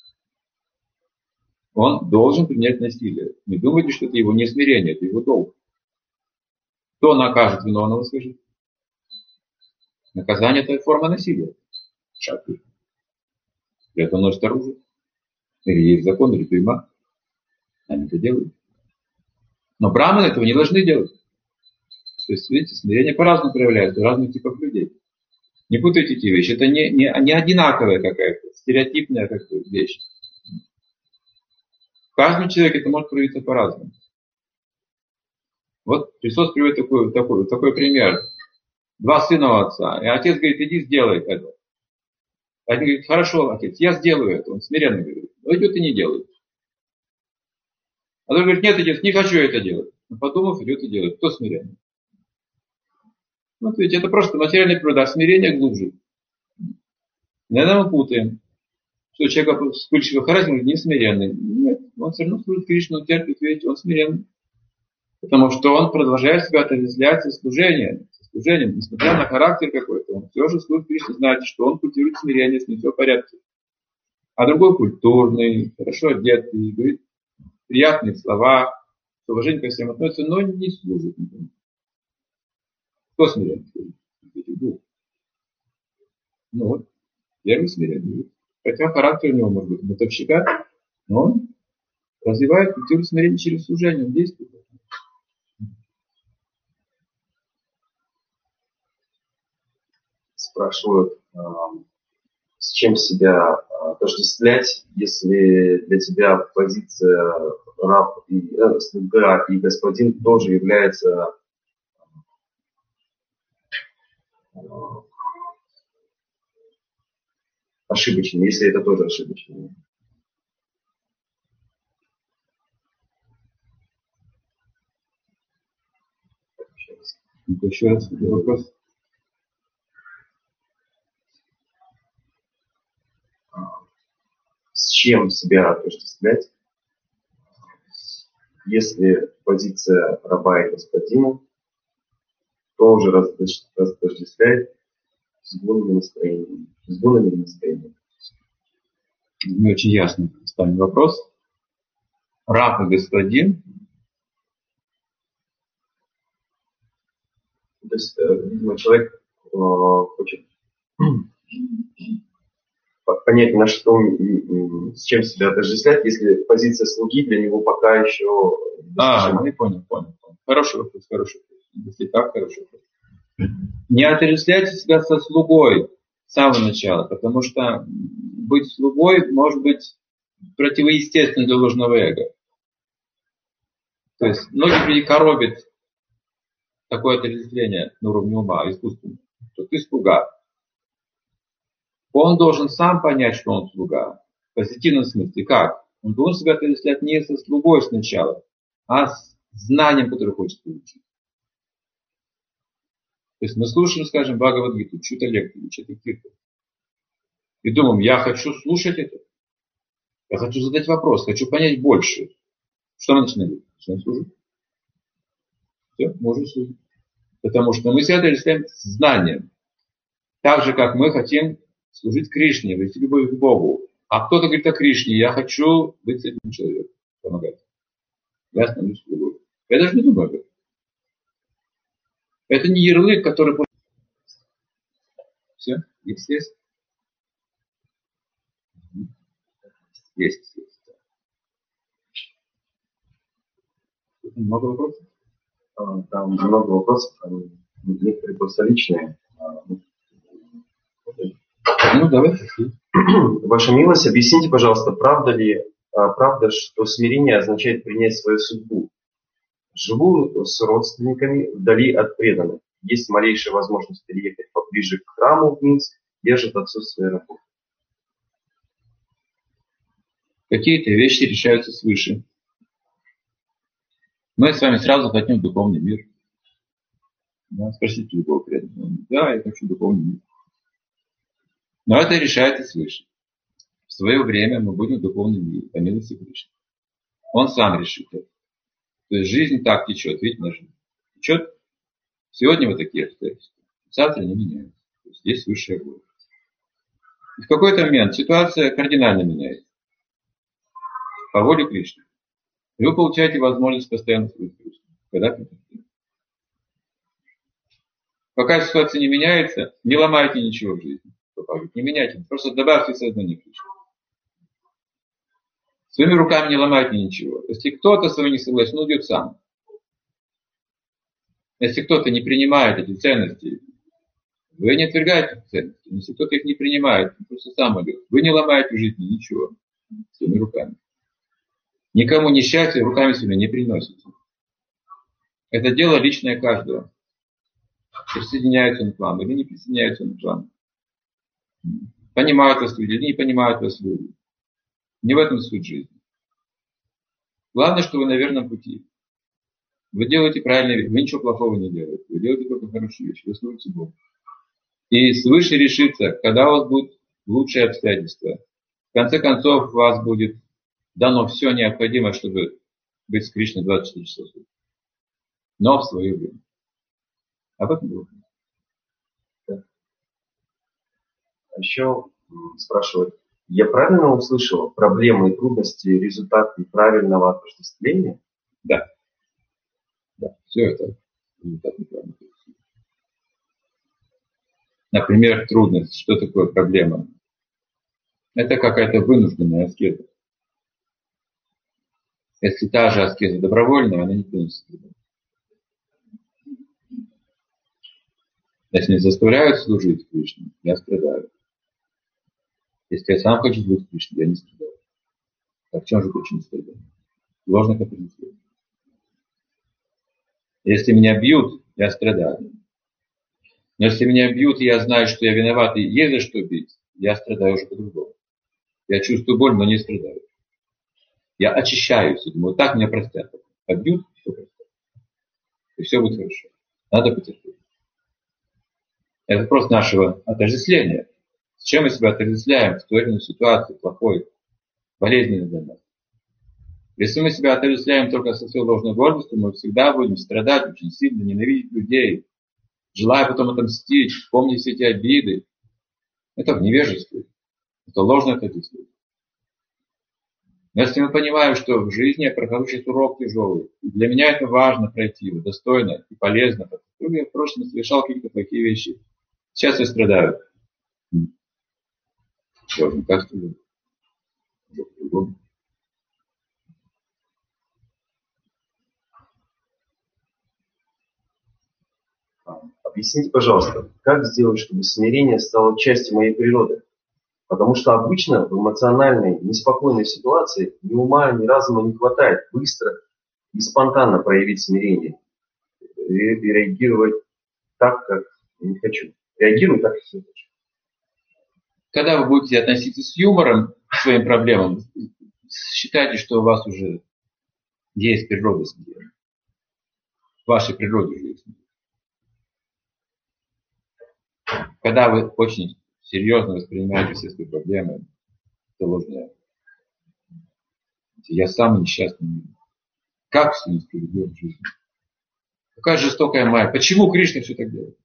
Он должен принять насилие. Не думайте, что это его не смирение, это его долг. Кто накажет виновного, скажите? Наказание – это форма насилия. Кшатри. Для этого носит оружие. Или есть закон, или тюрьма. Они это делают. Но браманы этого не должны делать. То есть, видите, смирение по-разному проявляется у разных типов людей. Не путайте эти вещи. Это не, не, не одинаковая какая-то, стереотипная какая-то вещь. В каждом человеке это может проявиться по-разному. Вот Христос приводит такой, такой, такой пример. Два сына у отца. И отец говорит, иди сделай это. Один говорит, хорошо, отец, я сделаю это. Он смиренно говорит, но идет и не делает. А тот говорит, нет, отец, не хочу это делать. Но подумав, идет и делает. Кто смиренный? Вот видите, это просто материальная природа, а смирение глубже. Иногда мы путаем, что человек вспыльчивый характер не смиренный. Нет, он все равно служит Кришну, он терпит, видите, он смиренный. Потому что он продолжает себя отождествлять со служением, со служением, несмотря на характер какой-то. Он все же служит Кришне, знаете, что он культивирует смирение, с ним все в порядке. А другой культурный, хорошо одетый, говорит приятные слова, с уважением ко всем относится, но не служит. Кто смиренный? Ну вот, первый смиренный. Хотя характер у него может быть бытовщика, но он развивает культуру смирения через служение, он действует. Спрашивают, с чем себя отождествлять, если для тебя позиция раб и, э, слуга и господин тоже является э, ошибочным, если это тоже ошибочно. Еще раз вопрос. С чем себя отождествлять, если позиция раба и господина тоже отождествляет с гунами настроения, с гунами настроения. Не очень ясно ставим вопрос. Раб и господин. То есть, видимо, человек э, хочет понять, на что, с чем себя отождествлять, если позиция слуги для него пока еще... А, не понял, понял, понял. Хороший вопрос, хороший вопрос. Если так, хороший вопрос. Не отождествляйте себя со слугой с самого начала, потому что быть слугой может быть противоестественно для ложного эго. То есть многих людей коробит такое отождествление на уровне ума, искусственно, что ты слуга. Он должен сам понять, что он слуга. В позитивном смысле. Как? Он должен себя отождествлять не со слугой сначала, а с знанием, которое хочет получить. То есть мы слушаем, скажем, Бхагавад-гиту, чью-то лекцию, чью-то кирту. И думаем, я хочу слушать это. Я хочу задать вопрос, хочу понять больше. Что мы начинаем? Начинаем служить. Все, можем служить. Потому что мы себя отождествляем с знанием. Так же, как мы хотим служить Кришне, вести любовь к Богу. А кто-то говорит о Кришне, я хочу быть с этим человеком, помогать. Я становлюсь слугой. Я даже не думаю об этом. Это не ярлык, который... Все? Есть, есть? Есть, есть. Много вопросов? Там много вопросов, они некоторые просто личные. Ну, давайте. Ваша милость, объясните, пожалуйста, правда ли, правда, что смирение означает принять свою судьбу? Живу с родственниками вдали от преданных. Есть малейшая возможность переехать поближе к храму в Минск, держит отсутствие работы. Какие-то вещи решаются свыше. Мы с вами сразу хотим духовный мир. Да, спросите любого преданного. Да, я хочу духовный мир. Но это решается свыше. В свое время мы будем в духовном мире, по милости Кришны. Он сам решит это. То есть жизнь так течет, видите, наша жизнь течет. Сегодня вот такие обстоятельства. Завтра не меняются. То есть здесь высшая воля. И в какой-то момент ситуация кардинально меняется. По воле Кришны. И вы получаете возможность постоянно служить Кришне. Когда хотите. Пока ситуация не меняется, не ломайте ничего в жизни. Не меняйте. Просто добавьте сознание Кришны. Своими руками не ломайте ничего. Если кто-то с вами не согласен, он уйдет сам. Если кто-то не принимает эти ценности, вы не отвергаете эти ценности. Если кто-то их не принимает, он просто сам уйдет. Вы не ломаете в жизни ничего своими руками. Никому несчастье руками своими не приносите. Это дело личное каждого. Присоединяется он к вам или не присоединяется он к вам. Понимают вас люди или не понимают вас люди. Не в этом суть жизни. Главное, что вы на верном пути. Вы делаете правильные вещи, вы ничего плохого не делаете. Вы делаете только хорошие вещи, вы служите Богу. И свыше решится, когда у вас будут лучшие обстоятельства. В конце концов, у вас будет дано все необходимое, чтобы быть с Кришной двадцать четыре часа в сутки. Но в свое время. Об этом было. Да. А еще спрашивают, я правильно услышал проблемы и трудности результаты правильного отождествления? Да. Да, все это результат неправильного отождествления. Например, трудность. Что такое проблема? Это какая-то вынужденная аскеза. Если та же аскеза добровольная, она не приносит труда. Если меня заставляют служить Кришне, я страдаю. Если я сам хочу служить Кришне, я не страдаю. Так в чем же причина страдания? Ложных отождествлений. Если меня бьют, я страдаю. Но если меня бьют, и я знаю, что я виноват, и есть за что бить, я страдаю уже по-другому. Я чувствую боль, но не страдаю. Я очищаюсь и думаю, так меня простят. Побьют, все простят. И все будет хорошо. Надо потерпеть. Это просто нашего отождествления. С чем мы себя отождествляем в той или иной ситуации, плохой, болезненной для нас. Если мы себя отождествляем только со своей ложной гордостью, мы всегда будем страдать очень сильно, ненавидеть людей, желая потом отомстить, помнить все эти обиды. Это в невежестве. Это ложное отождествление. Но если мы понимаем, что в жизни я прохожу сейчас урок тяжелый, и для меня это важно пройти его достойно и полезно, потому что я в прошлом совершал какие-то плохие вещи. Сейчас я страдаю. сложно. Так что по-другому. Объясните, пожалуйста, как сделать, чтобы смирение стало частью моей природы? Потому что обычно в эмоциональной, неспокойной ситуации ни ума, ни разума не хватает быстро и спонтанно проявить смирение. И реагировать так, как не хочу. Реагирую так, как не хочу. Когда вы будете относиться с юмором к своим проблемам, считайте, что у вас уже есть природа смирения. В вашей природе уже есть смирение. Когда вы очень серьезно воспринимаете все свои проблемы, это ложное. Я самый несчастный. Как все несправедливо в жизни? Какая жестокая майя? Почему Кришна все так делает?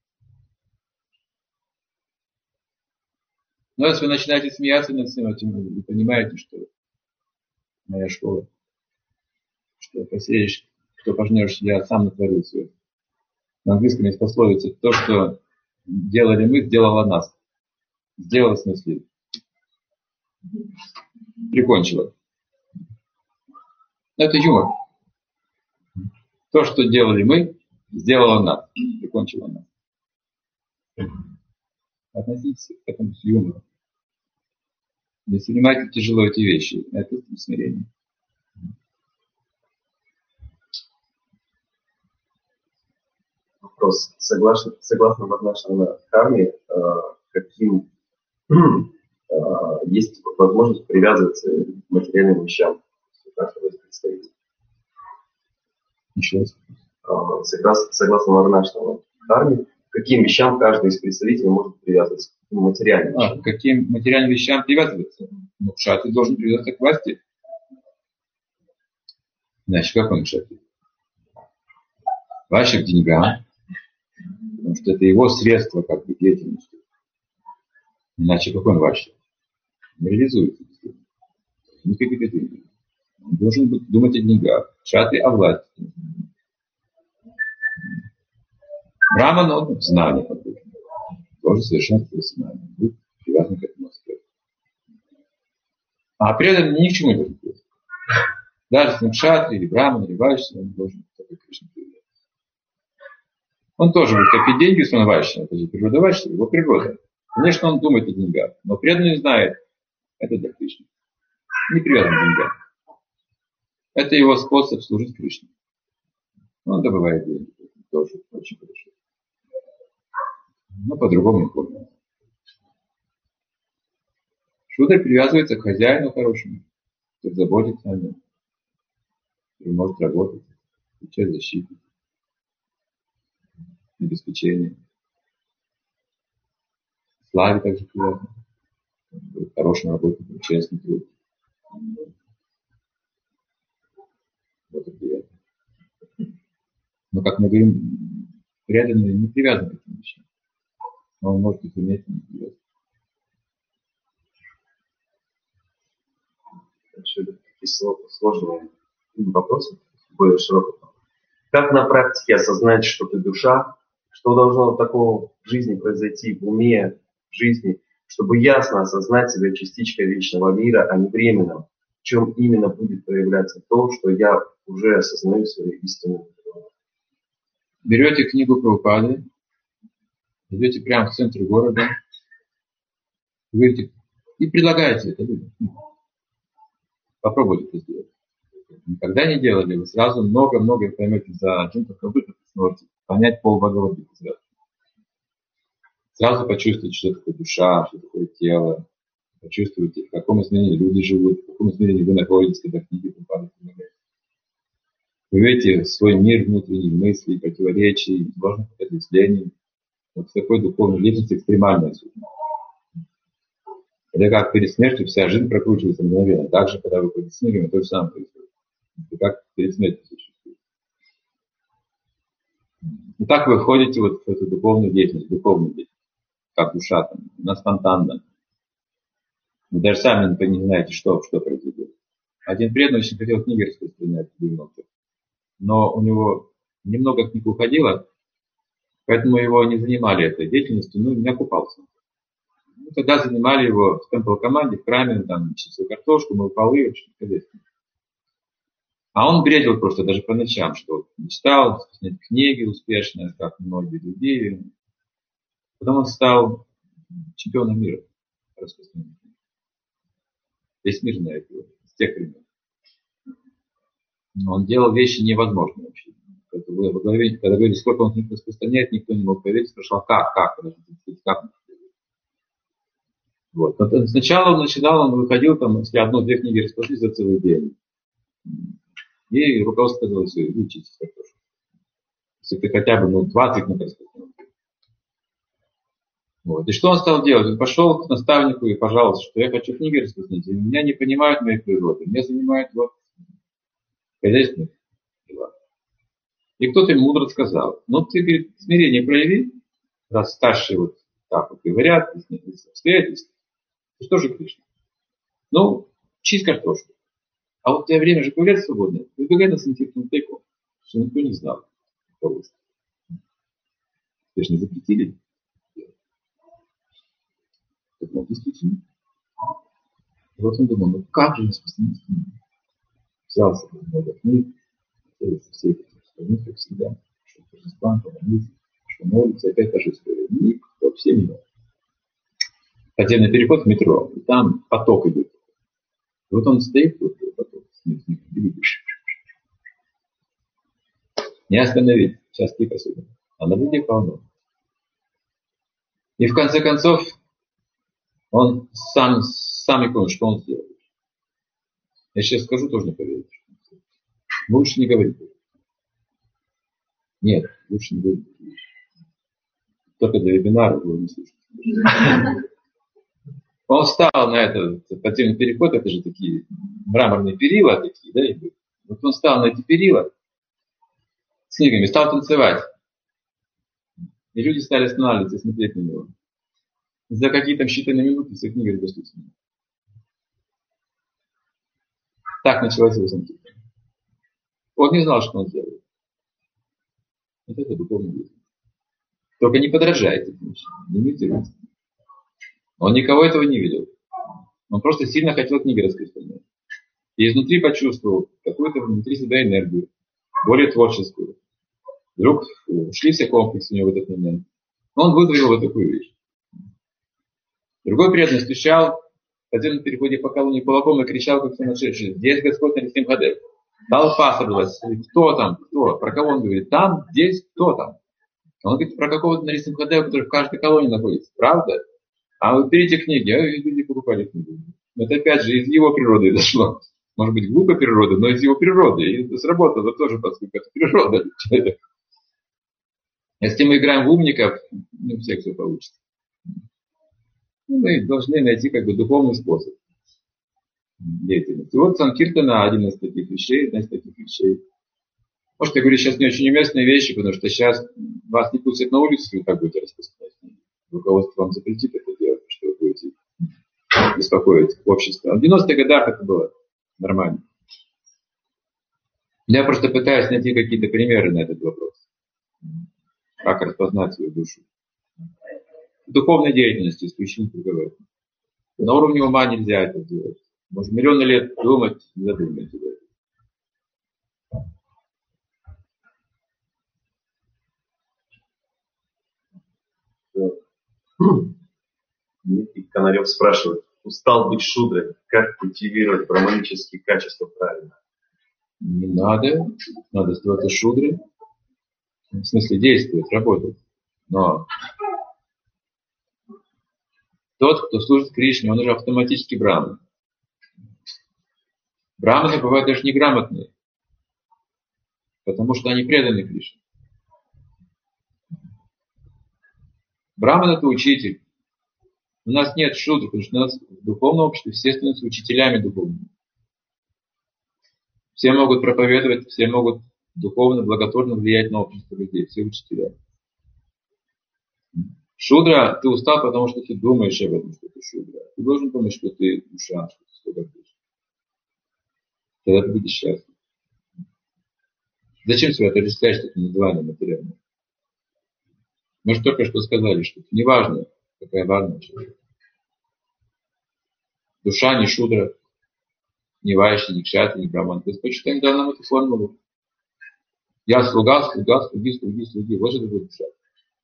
Но если вы начинаете смеяться над всем этим, вы понимаете, что моя школа, что посеешь, кто пожнешь, я сам натворил все. На английском есть пословица: то, что делали мы, сделало нас. Сделало, в смысле, прикончило. Это юмор. То, что делали мы, сделало нас. Прикончило нас. Относитесь к этому с юмором. Не воспринимайте тяжело эти вещи. Это смирение. Вопрос. Согласно, согласно Варнашрама карме, каким есть возможность привязываться к материальным вещам каждого из представителей? Еще раз. Согласно, согласно Варнашрама карме, к каким вещам каждый из представителей может привязываться? К материальным вещам. А, к каким материальным вещам привязываться? Ну, кшатри должен привязаться к власти. Значит, как он кшатри? Ваши к деньгам. Потому что это его средство как бы деятельности. Иначе какой он ваш? Не реализуется. Никаких денег. Он должен думать о деньгах. Кшатри о власти. Браман, он в знаниях. Тоже совершенство знания. Будет привязан к этому аспекту. А преданный ни к чему не должен привязаться. Даже если он кшатри, или браман, или вайшна, он должен такой Кришна привязаться. Он тоже будет копить деньги, если он вайшна. Это же природа вайшна, его природа. Конечно, он думает о деньгах, но преданный знает, это для Кришны. Не привязан к деньгам. Это его способ служить Кришне. Он добывает деньги. Тоже очень хорошо. Но по-другому не помню. Шудра привязывается к хозяину хорошему, который заботится о нем, который может работать, включать защиту, обеспечение. Славе также привязано. Хорошим работником, честный труд. Вот это приятно. Но, как мы говорим, преданный не привязан к этим вещам. Но он может их иметь, не привязан. Такие сложные вопросы, более широкие. Как на практике осознать, что ты душа, что должно такого в жизни произойти, в уме, в жизни, чтобы ясно осознать себя частичкой вечного мира, а не временным, в чем именно будет проявляться то, что я уже осознаю свою истину. Берете книгу Прабхупады, идете прямо в центр города, говорите, и предлагаете это людям. Попробуйте это сделать. Никогда не делали, вы сразу много-много поймете за один только выход, сможете понять пол Бхагавад-гиты сразу. Сразу почувствуете, что такое душа, что такое тело. Почувствуете, в каком измерении люди живут, в каком измерении вы находитесь, когда книги Прабхупады помогают. Вы видите свой мир внутренний, мыслей, противоречий, сложных ответвлений. Вот в такой духовной деятельности экстремальная суть. Это как перед смертью вся жизнь прокручивается мгновенно. Так же, когда вы перед смертью, то же самое происходит. Это как перед смертью все чувствуете. И так вы входите вот в эту духовную деятельность, духовную деятельность, как душа, там, на спонтанно. Вы даже сами не, не знаете, что, что произойдет. Один преданный очень хотел книги распространять, но у него немного книг уходило, поэтому его не занимали этой деятельностью, ну, не окупался. Тогда занимали его в темпл-команде, в храме, там, чистил картошку, мыл полы, вообще хозяйство. А он бредил просто даже по ночам, что мечтал снять книги успешные, как многие другие. Потом он стал чемпионом мира по распространению. Весь мир знает его с тех времен. Он делал вещи невозможные вообще. Это было во главе, когда говорили, сколько он их распространяет, никто не мог поверить, спрашивал, как, как, как. Вот. Но сначала он начинал, он выходил, там, если одну-две книги распространить за целый день. И руководство сказало, все, учитесь картошку. Если ты хотя бы ну, двадцать книг распространил. Вот. И что он стал делать? Он пошел к наставнику и пожаловался, что я хочу книги распространить, и меня не понимают моей природы, меня занимают вот хозяйственные дела. И кто-то ему мудро сказал, ну ты, говорит, смирение прояви, раз старшие вот так вот говорят, обстоятельства, ты что же Кришна? Ну, чисть картошку. А вот у тебя время же появляется свободное, выбегай на санитарную тайком, что никто не знал. Ты же не запретили. Ну, действительно. Вот он думал, ну как же распространить книги? Взялся много книг, все эти страницы, как всегда, что торжества, помолиться, что на улице опять та же история. Никто, все не знают. Хотя на переход в метро, и там поток идет. И вот он стоит, вот поток, снег, снег, и видишь. Не остановить, сейчас ты посудишь. А на людей полно. И в конце концов, он сам, сам не понял, что он сделал. Я сейчас скажу, тоже не поверите. Лучше не говорить. Нет, лучше не говорить. Только для вебинара вы не слушаете. Он встал на этот подземный переход, это же такие мраморные перила такие, да, идут. Вот он встал на эти перила с книгами, стал танцевать. И люди стали останавливаться и смотреть на него. За какие-то считанные минуты все книги разошлись. Так началось его санкиртана. Он не знал, что он делает. Вот это духовный язык. Только не подражайте, не имитируйте. Он никого этого не видел. Он просто сильно хотел книги распространять. И изнутри почувствовал какую-то внутри себя энергию, более творческую. Вдруг ушли все комплексы у него в этот момент. Он вытворил вот такую вещь. Другой преданный стучал в подземном переходе по колонии кулаком и кричал, как сумасшедший: «Здесь Господь Нарисимхадев». Толпа собралась. Кто там? Кто? Про кого он говорит? Там, здесь, кто там? Он говорит про какого-то Нарисимхадева, который в каждой колонии находится. Правда? А вы берите книги, а люди покупали книги. Это опять же из его природы дошло. Может быть, глупой природы, но из его природы. И это сработало тоже, поскольку это природа человека. Если мы играем в умников, не у всех все получится. И мы должны найти как бы духовный способ деятельности. Вот санкиртана один из таких вещей, одна из таких вещей. Может, я говорю сейчас не очень уместные вещи, потому что сейчас вас не пустят на улицу, если вы так будете распространять. Руководство вам запретит это делать, что вы будете беспокоить общество. В девяностых годах это было нормально. Я просто пытаюсь найти какие-то примеры на этот вопрос. Как распознать свою душу. В духовной деятельности исключительно приговор. На уровне ума нельзя это сделать. Можно миллионы лет думать, не задумывать. Дмитрий Конарев спрашивает: устал быть шудрой, как культивировать браманические качества правильно? Не надо, надо становиться шудрой. В смысле действовать, работать. Но тот, кто служит Кришне, он уже автоматически браман. Браманы бывают даже неграмотные, потому что они преданы Кришне. Браман — это учитель. У нас нет шудр, потому что у нас в духовном обществе все становятся учителями духовными. Все могут проповедовать, все могут духовно, благотворно влиять на общество людей, все учителя. Шудра, ты устал, потому что ты думаешь об этом, что ты шудра. Ты должен думать, что ты душа, что ты свободишь. Тогда ты будешь счастлив. Зачем себя отождествлять, что ты название материальное? Мы же только что сказали, что это не важно, какая важная человек. Душа не шудра, не вайши, не кшатри, не браман. Господь Чайтанья дал нам эту формулу. Я слуга, слуга, слуги, слуги, слуги. Вот же это будет душа.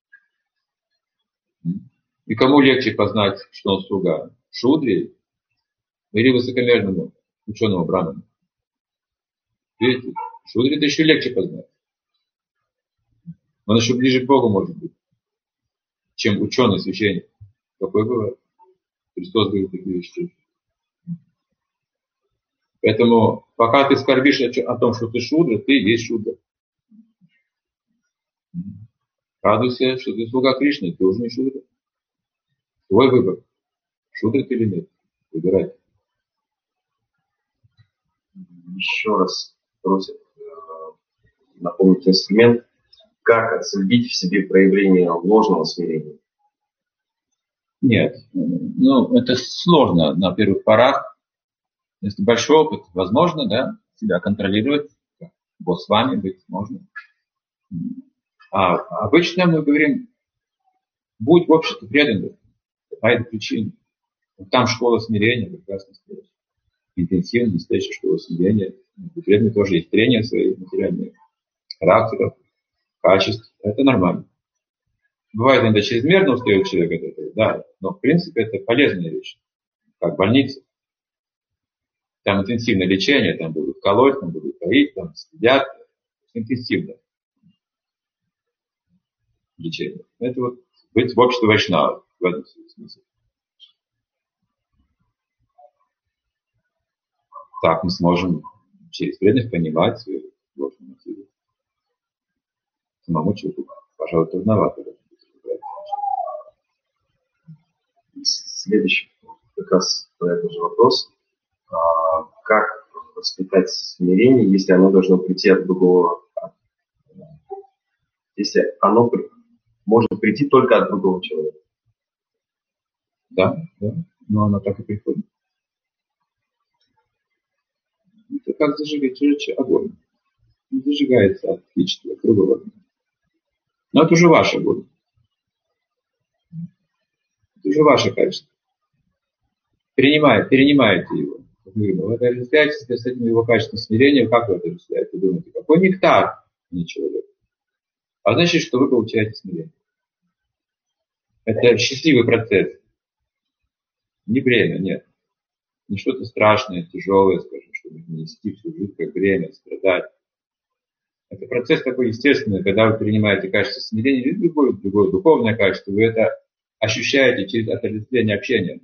И кому легче познать, что он слуга? Шудре или высокомерному ученому браману? Видите, шудре это еще легче познать. Он еще ближе к Богу может быть, чем ученый священник. Какой бывает? Христос говорит такие вещи. Поэтому, пока ты скорбишь о том, что ты шудра, ты есть шудра. Радуйся, что ты слуга Кришны, ты уже не шудра. Твой выбор. Шудра ты или нет. Выбирай. Еще раз просят э, напомнить инструмент, как отследить в себе проявление ложного смирения. Нет, ну это сложно на первых порах. Если большой опыт, возможно, да, себя контролировать, босс с вами быть можно. А обычно мы говорим, будь в обществе преданных, какая-то причина. Там школа смирения, прекрасно сказать. Интенсивная, настоящая школа смирения. У преданных тоже есть трения своих материальных характеров, качеств. Это нормально. Бывает, иногда чрезмерно устает человек от этого, да, но в принципе это полезная вещь, как больница. Там интенсивное лечение, там будут колоть, там будут поить, там следят. Интенсивно лечение. Это вот быть в обществе вайшнава в этом смысле. Так мы сможем через преданных понимать свои ложные мотивы. Самому человеку, пожалуй, трудновато. Следующий как раз про этот же вопрос. А, как воспитать смирение, если оно должно прийти от другого? Если оно может прийти только от другого человека? Да, да, но оно так и приходит. Это как зажигать жечь огонь. Он зажигается от птички, от другого. Но это уже ваш огонь. Это уже ваше качество. Принимайте, перенимаете его. Вы отождествляете себя с этим его качеством смирения. Как вы отождествляете? Вы думаете, какой нектар, не человек. А значит, что вы получаете смирение. Это счастливый процесс. Не бремя, нет. Не что-то страшное, тяжелое, скажем, что нужно нести всю жизнь, как бремя, страдать. Это процесс такой естественный, когда вы принимаете качество смирения или любое другое духовное качество, вы это ощущаете через отождествление общения.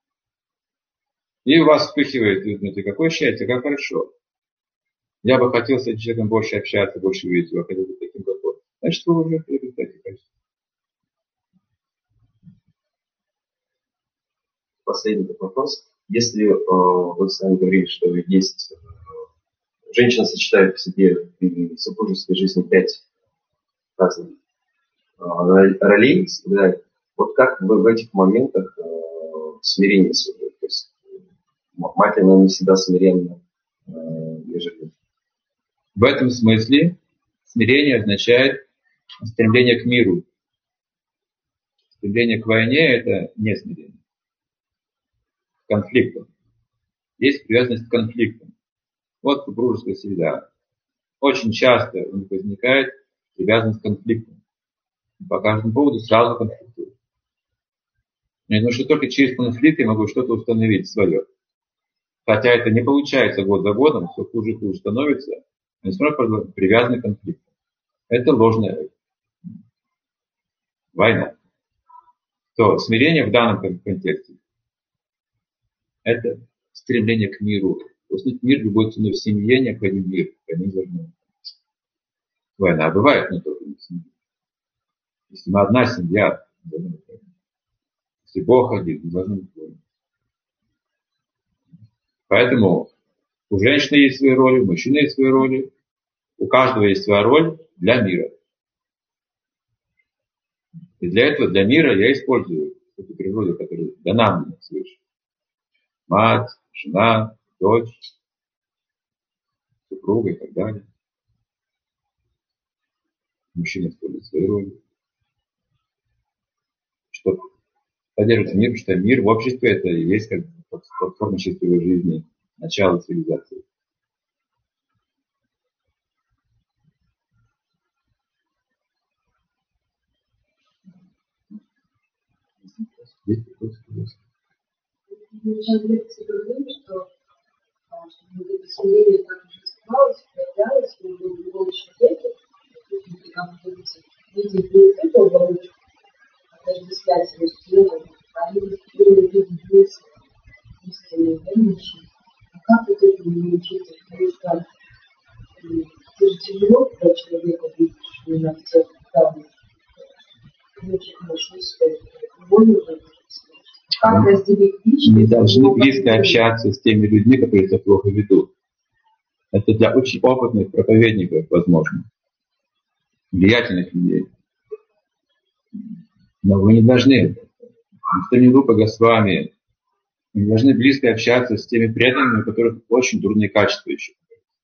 И у вас вспыхивает, вы думаете, какое счастье, как хорошо. Я бы хотел с этим человеком больше общаться, больше видеть его, хотел бы таким, как он. Значит, вы уже приобретаете качество. Последний вопрос. Если э, вы сами говорили, что есть э, женщина сочетает в себе в супружеской жизни пять разных э, ролей, да, вот как вы в этих моментах э, смирение соблюдаете? То есть мать, она не всегда смиренна, э, ежели. В этом смысле смирение означает стремление к миру. Стремление к войне – это не смирение. К конфликтам. Есть привязанность к конфликтам. Вот супружеская среда. Очень часто у них возникает привязанность к конфликтам. По каждому поводу сразу конфликтуют. Я думаю, что только через конфликт я могу что-то установить свое. Хотя это не получается год за годом, все хуже и хуже становится, но все равно привязаны к конфликту. Это ложная война. То смирение в данном контексте – это стремление к миру. После мир любой ценой в семье необходим мир. Война бывает, но только не в семье. Если мы одна семья, если Бог один, не должно быть войны. Поэтому у женщины есть свои роли, у мужчины есть свои роли, у каждого есть своя роль для мира. И для этого, для мира я использую эту природу, которая дана мне свыше. Мать, жена, дочь, супруга и так далее. Мужчина использует свои роли. Чтобы поддерживать мир, потому что мир в обществе это и есть как платформа счастливой жизни, начало цивилизации. Есть вопрос? Мы сейчас в лекции говорили, что чтобы это смирение так же развивалось, проявлялось в любом человеке, как говорится, видеть не эту оболочку, а отождествлять его с телом, а именно видеть мысли, истинные, дальнейшие. А как вот этому научиться? Потому что это же тяжело, когда человека видишь, что на всех правильно. Очень хорошо сказать, более уже. Как разделить личность? Мы должны близко общаться с теми людьми, которые себя плохо ведут. Это для очень опытных проповедников возможно. Влиятельных людей. Но вы не должны, что не Рупа Госвами, вы не должны близко общаться с теми преданными, у которых очень дурные качества еще.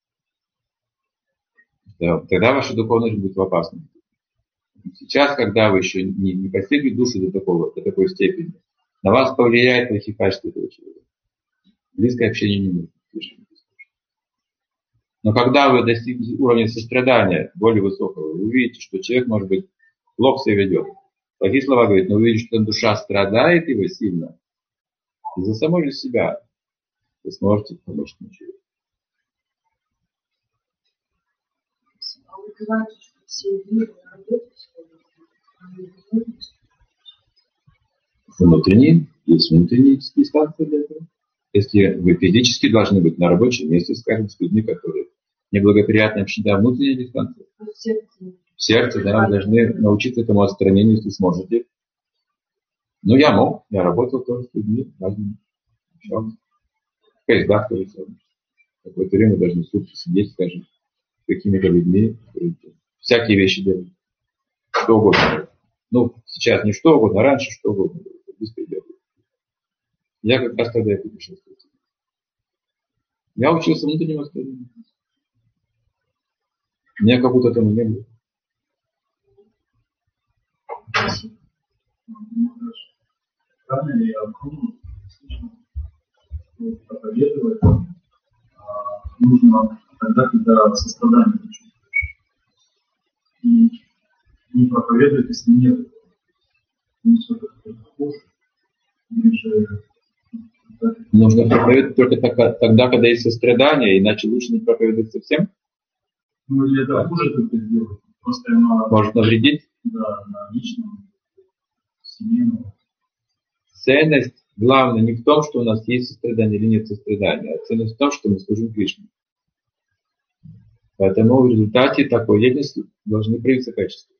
Тогда ваша духовность будет в опасности. Сейчас, когда вы еще не, не постигли душу до, такого, до такой степени, на вас повлияет плохие качества этого человека. Близкое общение не нужно. Но когда вы достигнете уровня сострадания более высокого, вы увидите, что человек, может быть, плохо себя ведет. Плохие слова говорит, но вы увидите, что душа страдает его сильно. Из-за самой же себя вы сможете помочь человеку. А вы говорите, что все люди на работе сегодня, внутренние, есть внутренние дистанции для этого. Если вы физически должны быть на рабочем месте, скажем, с людьми, которые неблагоприятны общение, да, внутренняя дистанция. В сердце, да, вы должны научиться этому отстранению, если сможете. Ну, я мог, я работал тоже с людьми, разными. В поездах тоже самое. Какое-то время должны сутки сидеть, скажем, с какими-то людьми, всякие вещи делать. Что угодно. Ну, сейчас не что угодно, а раньше что угодно. Я как раз тогда и путешествовал. Я учился внутреннему отстранению. Меня как будто там не было. Правильно ли я помню, что проповедовать нужно тогда, когда сострадание чувствуешь. И не проповедовать, если нет. Не все-таки хуже. Или же... Нужно проповедовать только тогда, когда есть сострадание, иначе лучше не проповедовать совсем. Ну, или это хуже только сделать. Просто оно... Может навредить? Да, на личном, семейном. Ценность главное не в том, что у нас есть сострадание или нет сострадания, а ценность в том, что мы служим Кришне. Поэтому в результате такой деятельности должны проявиться качества.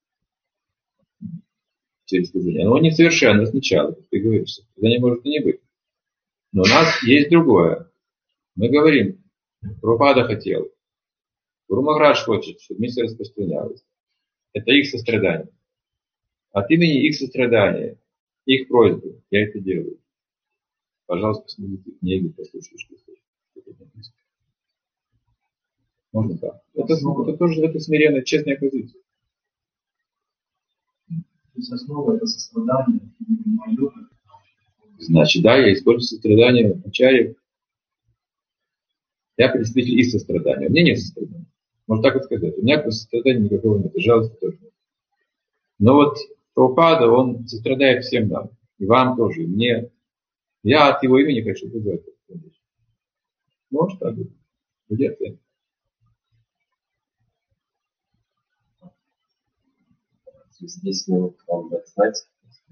Через служение. Оно несовершенно сначала, как ты говоришь, сострадание может и не быть. Но у нас есть другое. Мы говорим, Прабхупада хотел, Гуру Махарадж хочет, чтобы миссия распространялась. Это их сострадание. От имени их сострадания, их просьбы, я это делаю. Пожалуйста, посмотрите книги, послушайте, что это написано. Можно так. Это, это тоже это смиренная, честная позиция. То есть основа это сострадание, мое. Значит, да, я использую сострадание в начале. Я представитель их сострадания. У меня нет сострадания. Можно так вот сказать. У меня сострадания никакого нет. И жалости тоже нет. Но вот Прабхупада, он сострадает всем нам. И вам тоже, и мне. Я от его имени хочу другое. Может так быть. Где-то. Здесь минут вам дать знать.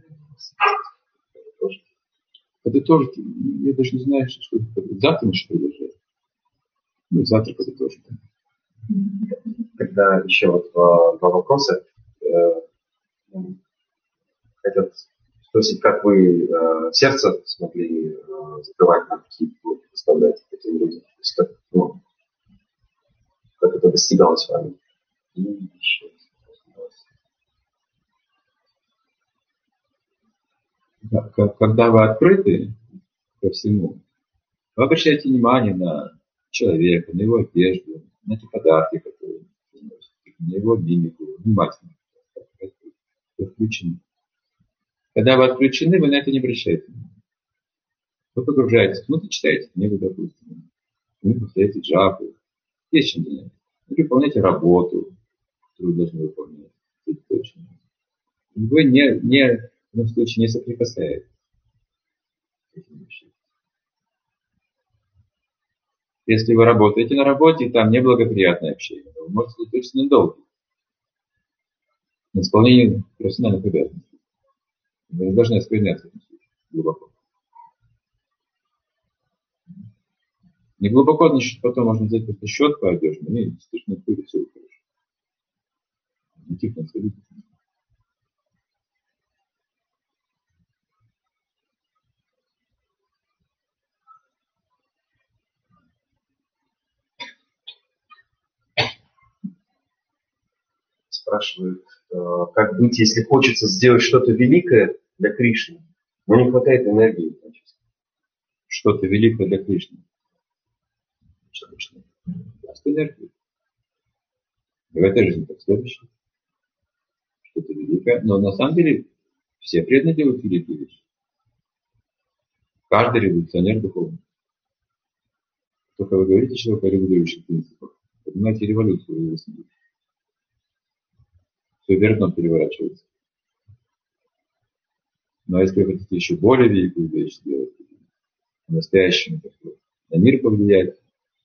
Это тоже, я даже не знаю, что это. Завтра мы что продолжаем. Ну, завтра это тоже. Тогда еще вот два, два вопроса. Хотят спросить, как вы э, сердце смогли э, закрывать на какие-то вот, поставлять этим людям. То есть как, ну, как это достигалось вами. И еще Когда вы открыты ко всему, вы обращаете внимание на человека, на его одежду, на те подарки, которые он носит, на его мимику, внимательно. Вы включены. Когда вы отключены, вы на это не обращаете внимания. Вы погружаетесь, ну, вы читаете книгу, допустим, вы повторяете джапу, есть чем заняться. Вы выполняете работу, которую вы должны выполнять. Это точно. Вы не, не, в этом случае не соприкасаетесь с этим вещами. Если вы работаете на работе, и там неблагоприятное общение, вы можете сосредоточиться на долге, на исполнении профессиональных обязанностей. Вы не должны оскверняться в этом случае глубоко. Не глубоко, значит, потом можно взять просто счет по одежде, и стишнуть пыль, все хорошо. Никаких насолить. Спрашивают, как быть, если хочется сделать что-то великое для Кришны, но не хватает энергии. Что-то великое для Кришны. Даст энергию. И в этой жизни, как следующее. Что-то великое. Но на самом деле все преданные делают великие вещи. Каждый революционер духовный. Только вы говорите человеку о регулирующих принципах. Понимаете революцию в его семье. Все вверх дном переворачивается. Но если вы хотите еще более великую вещь сделать, по-настоящему на мир повлиять,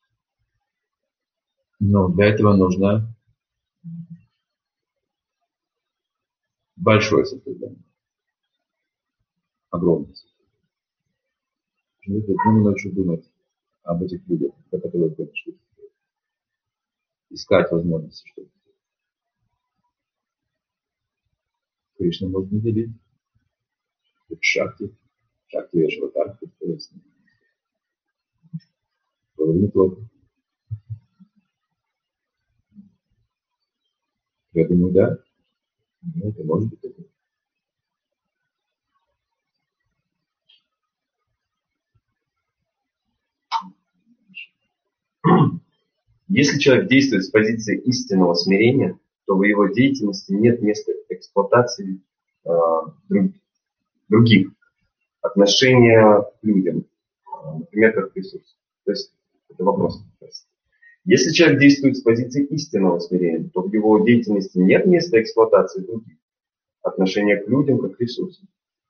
но для этого нужно большое сострадание. Огромное сострадание. Нужно днем и ночью думать об этих людях, для которых вы пришли. Искать возможности что-то. Кришна может не делить. Это шакти. Шакти Вешватар. Было бы неплохо. Я думаю, да. Ну, это может быть такое. Если человек действует с позиции истинного смирения, то в его деятельности нет места эксплуатации э, других, отношения к людям, например, как к ресурсу. То есть это вопрос. Если человек действует с позиции истинного смирения, то в его деятельности нет места эксплуатации других, отношения к людям как к ресурсу.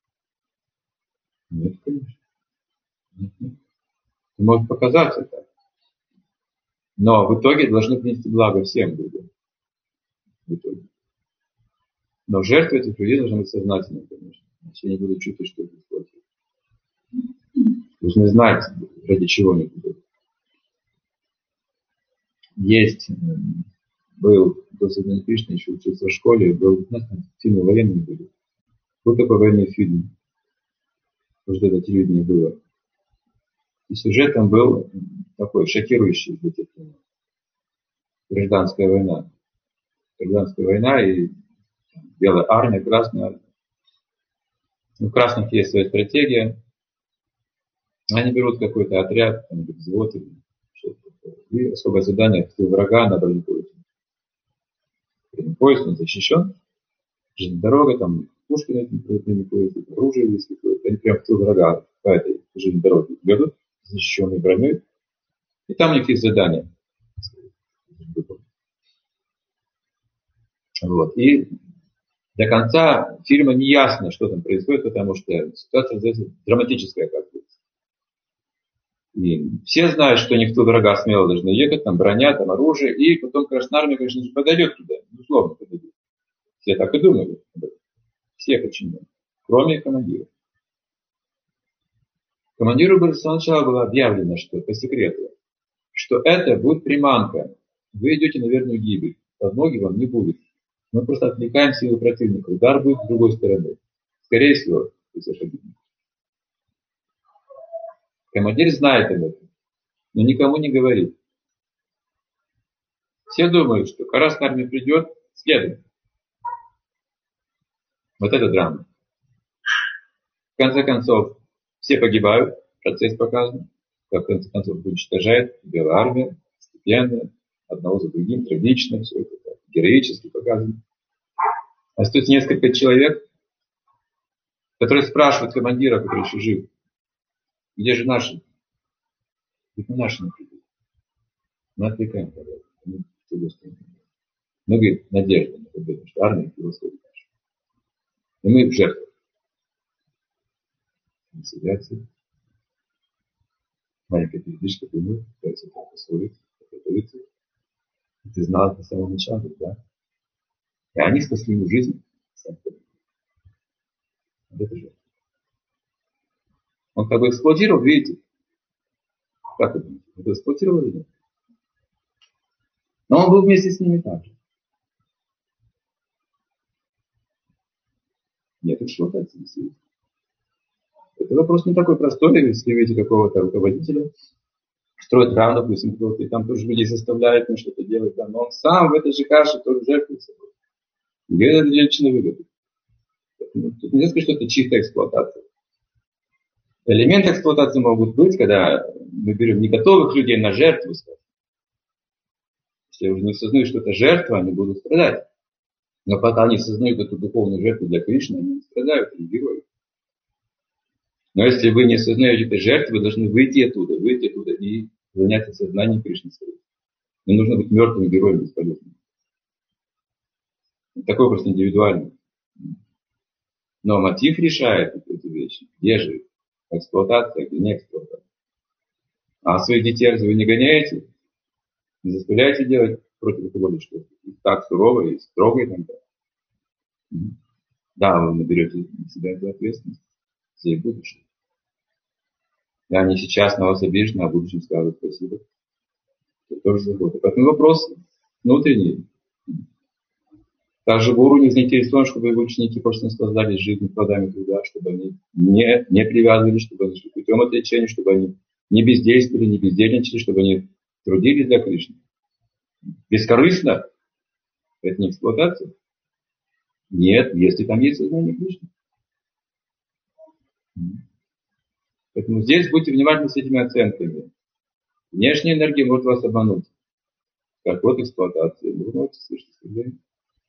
Нет, конечно. Нет, нет. Может показаться так. Но в итоге должны принести благо всем людям. В итоге. Но жертвы этих людей должны быть сознательны, конечно. Иначе они будут чувствовать, что это плохо. Должны знать, ради чего они будут. Есть, был до сознания Кришны, еще учился в школе, был, знаете, фильмы военные были. Был такой военный фильм. Может, это телевидение было. И сюжет там был такой, шокирующий для тех, кто знает. Гражданская война. Гражданская война и белая армия, красная армия. У красных есть своя стратегия. Они берут какой-то отряд, там, взвод, и особое задание в врага на бронепоезде. Бронепоезд, он защищен. Железнодорога, там пушки на этом бронепоезде, оружие есть какое-то. Они прям в тыл врага по этой железнодороге едут, защищенной броней. И там у них есть задание. Вот. И до конца фильма не ясно, что там происходит, потому что ситуация драматическая, оказывается. И все знают, что никто врага смело должны ехать, там броня, там оружие, и потом Красная Армия, конечно же, подойдет туда, безусловно, подойдет. Все так и думали. Все почему? Кроме командира. Командиру было, с самого начала было объявлено, что по секрету, что это будет приманка. Вы идете на верную гибель. Подмоги вам не будет. Мы просто отвлекаем силы противника. Удар будет с другой стороны. Скорее всего, вы ошибетесь. Командир знает об этом, но никому не говорит. Все думают, что Красная Армия придет, следует. Вот это драма. В конце концов, все погибают, процесс показан. В конце концов, уничтожает Белая Армия, постепенно, одного за другим, трагично, все это так, героически показано. Остается несколько человек, которые спрашивают командира, который еще жив. Где же наши? Это наши напряжения. Мы отвлекаем, пожалуйста. Мы, говорит, надежда на победу, что армия превосходит нашу. И мы в жертвах. Консолидация. Маленькая передышка, думаю, пытается посмотреть, подготовиться. И ты знал это с самого начала, да? И они спасли ему жизнь. Это же. Он как бы эксплуатировал, видите? Как это? Это эксплуатировал или нет? Но он был вместе с ними так же. Нет эксплуатации. Это вопрос не такой простой, если видите какого-то руководителя, строит храм, допустим, кто-то, и там тоже людей заставляет на что-то делать, да, но он сам в этой же каше тоже жертвует собой. Где это личная выгода? Тут нельзя сказать, что это чистая эксплуатация. Элементы эксплуатации могут быть, когда мы берем не готовых людей на жертву. Если уже не сознают, что это жертва, они будут страдать. Но пока они сознают эту духовную жертву для Кришны, они не страдают, они герои. Но если вы не осознаете этой жертвы, вы должны выйти оттуда, выйти оттуда и заняться сознанием Кришны. Не нужно быть мертвым героем бесполезным. Такой просто индивидуальный. Но мотив решает эти вещи. Где же эксплуатация, где не эксплуатация. А своих детей разве вы не гоняете? Не заставляете делать против воли что-то? Так сурово и строго иногда. Да, вы наберете на себя эту ответственность за их будущее. И они сейчас на вас обижены, а в будущем скажут спасибо. Это тоже забота. Поэтому вопрос внутренний. Также гуру не заинтересован, чтобы его ученики просто наслаждались жизнью плодами труда, чтобы они не, не привязывались, чтобы они шли путем отречения, чтобы они не бездействовали, не бездельничали, чтобы они трудились для Кришны. Бескорыстно. Это не эксплуатация? Нет, если там есть сознание Кришны. Поэтому здесь будьте внимательны с этими оценками. Внешняя энергия может вас обмануть. Как вот эксплуатация. Вы можете слышать сказать.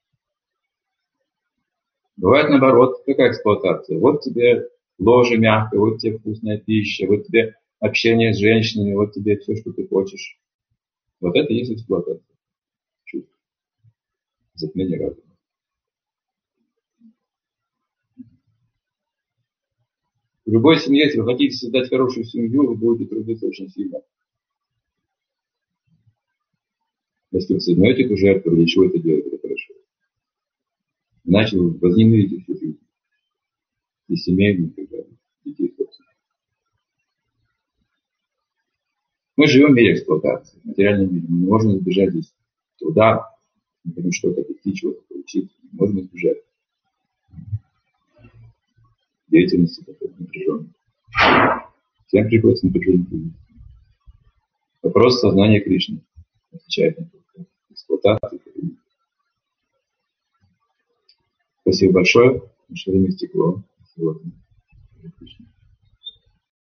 Бывает наоборот, какая эксплуатация. Вот тебе ложе мягкое, вот тебе вкусная пища, вот тебе общение с женщинами, вот тебе все, что ты хочешь. Вот это и есть эксплуатация. Чувство. Затмение разума. В любой семье, если вы хотите создать хорошую семью, вы будете трудиться очень сильно. Если вы сознаете эту жертву, для чего это делать, это хорошо. Иначе вы возненавидите всю жизнь. И семейную, и детей, собственно. Мы живем в мире эксплуатации, в материальном мире. Мы не можем избежать здесь труда, потому что-то достичь, чего-то получить. Мы можем избежать деятельности такой напряженной. Всем приходится напряженной трудиться. Вопрос сознания Кришны отвечает на эксплуатацию. Спасибо большое. Наше время истекло сегодня.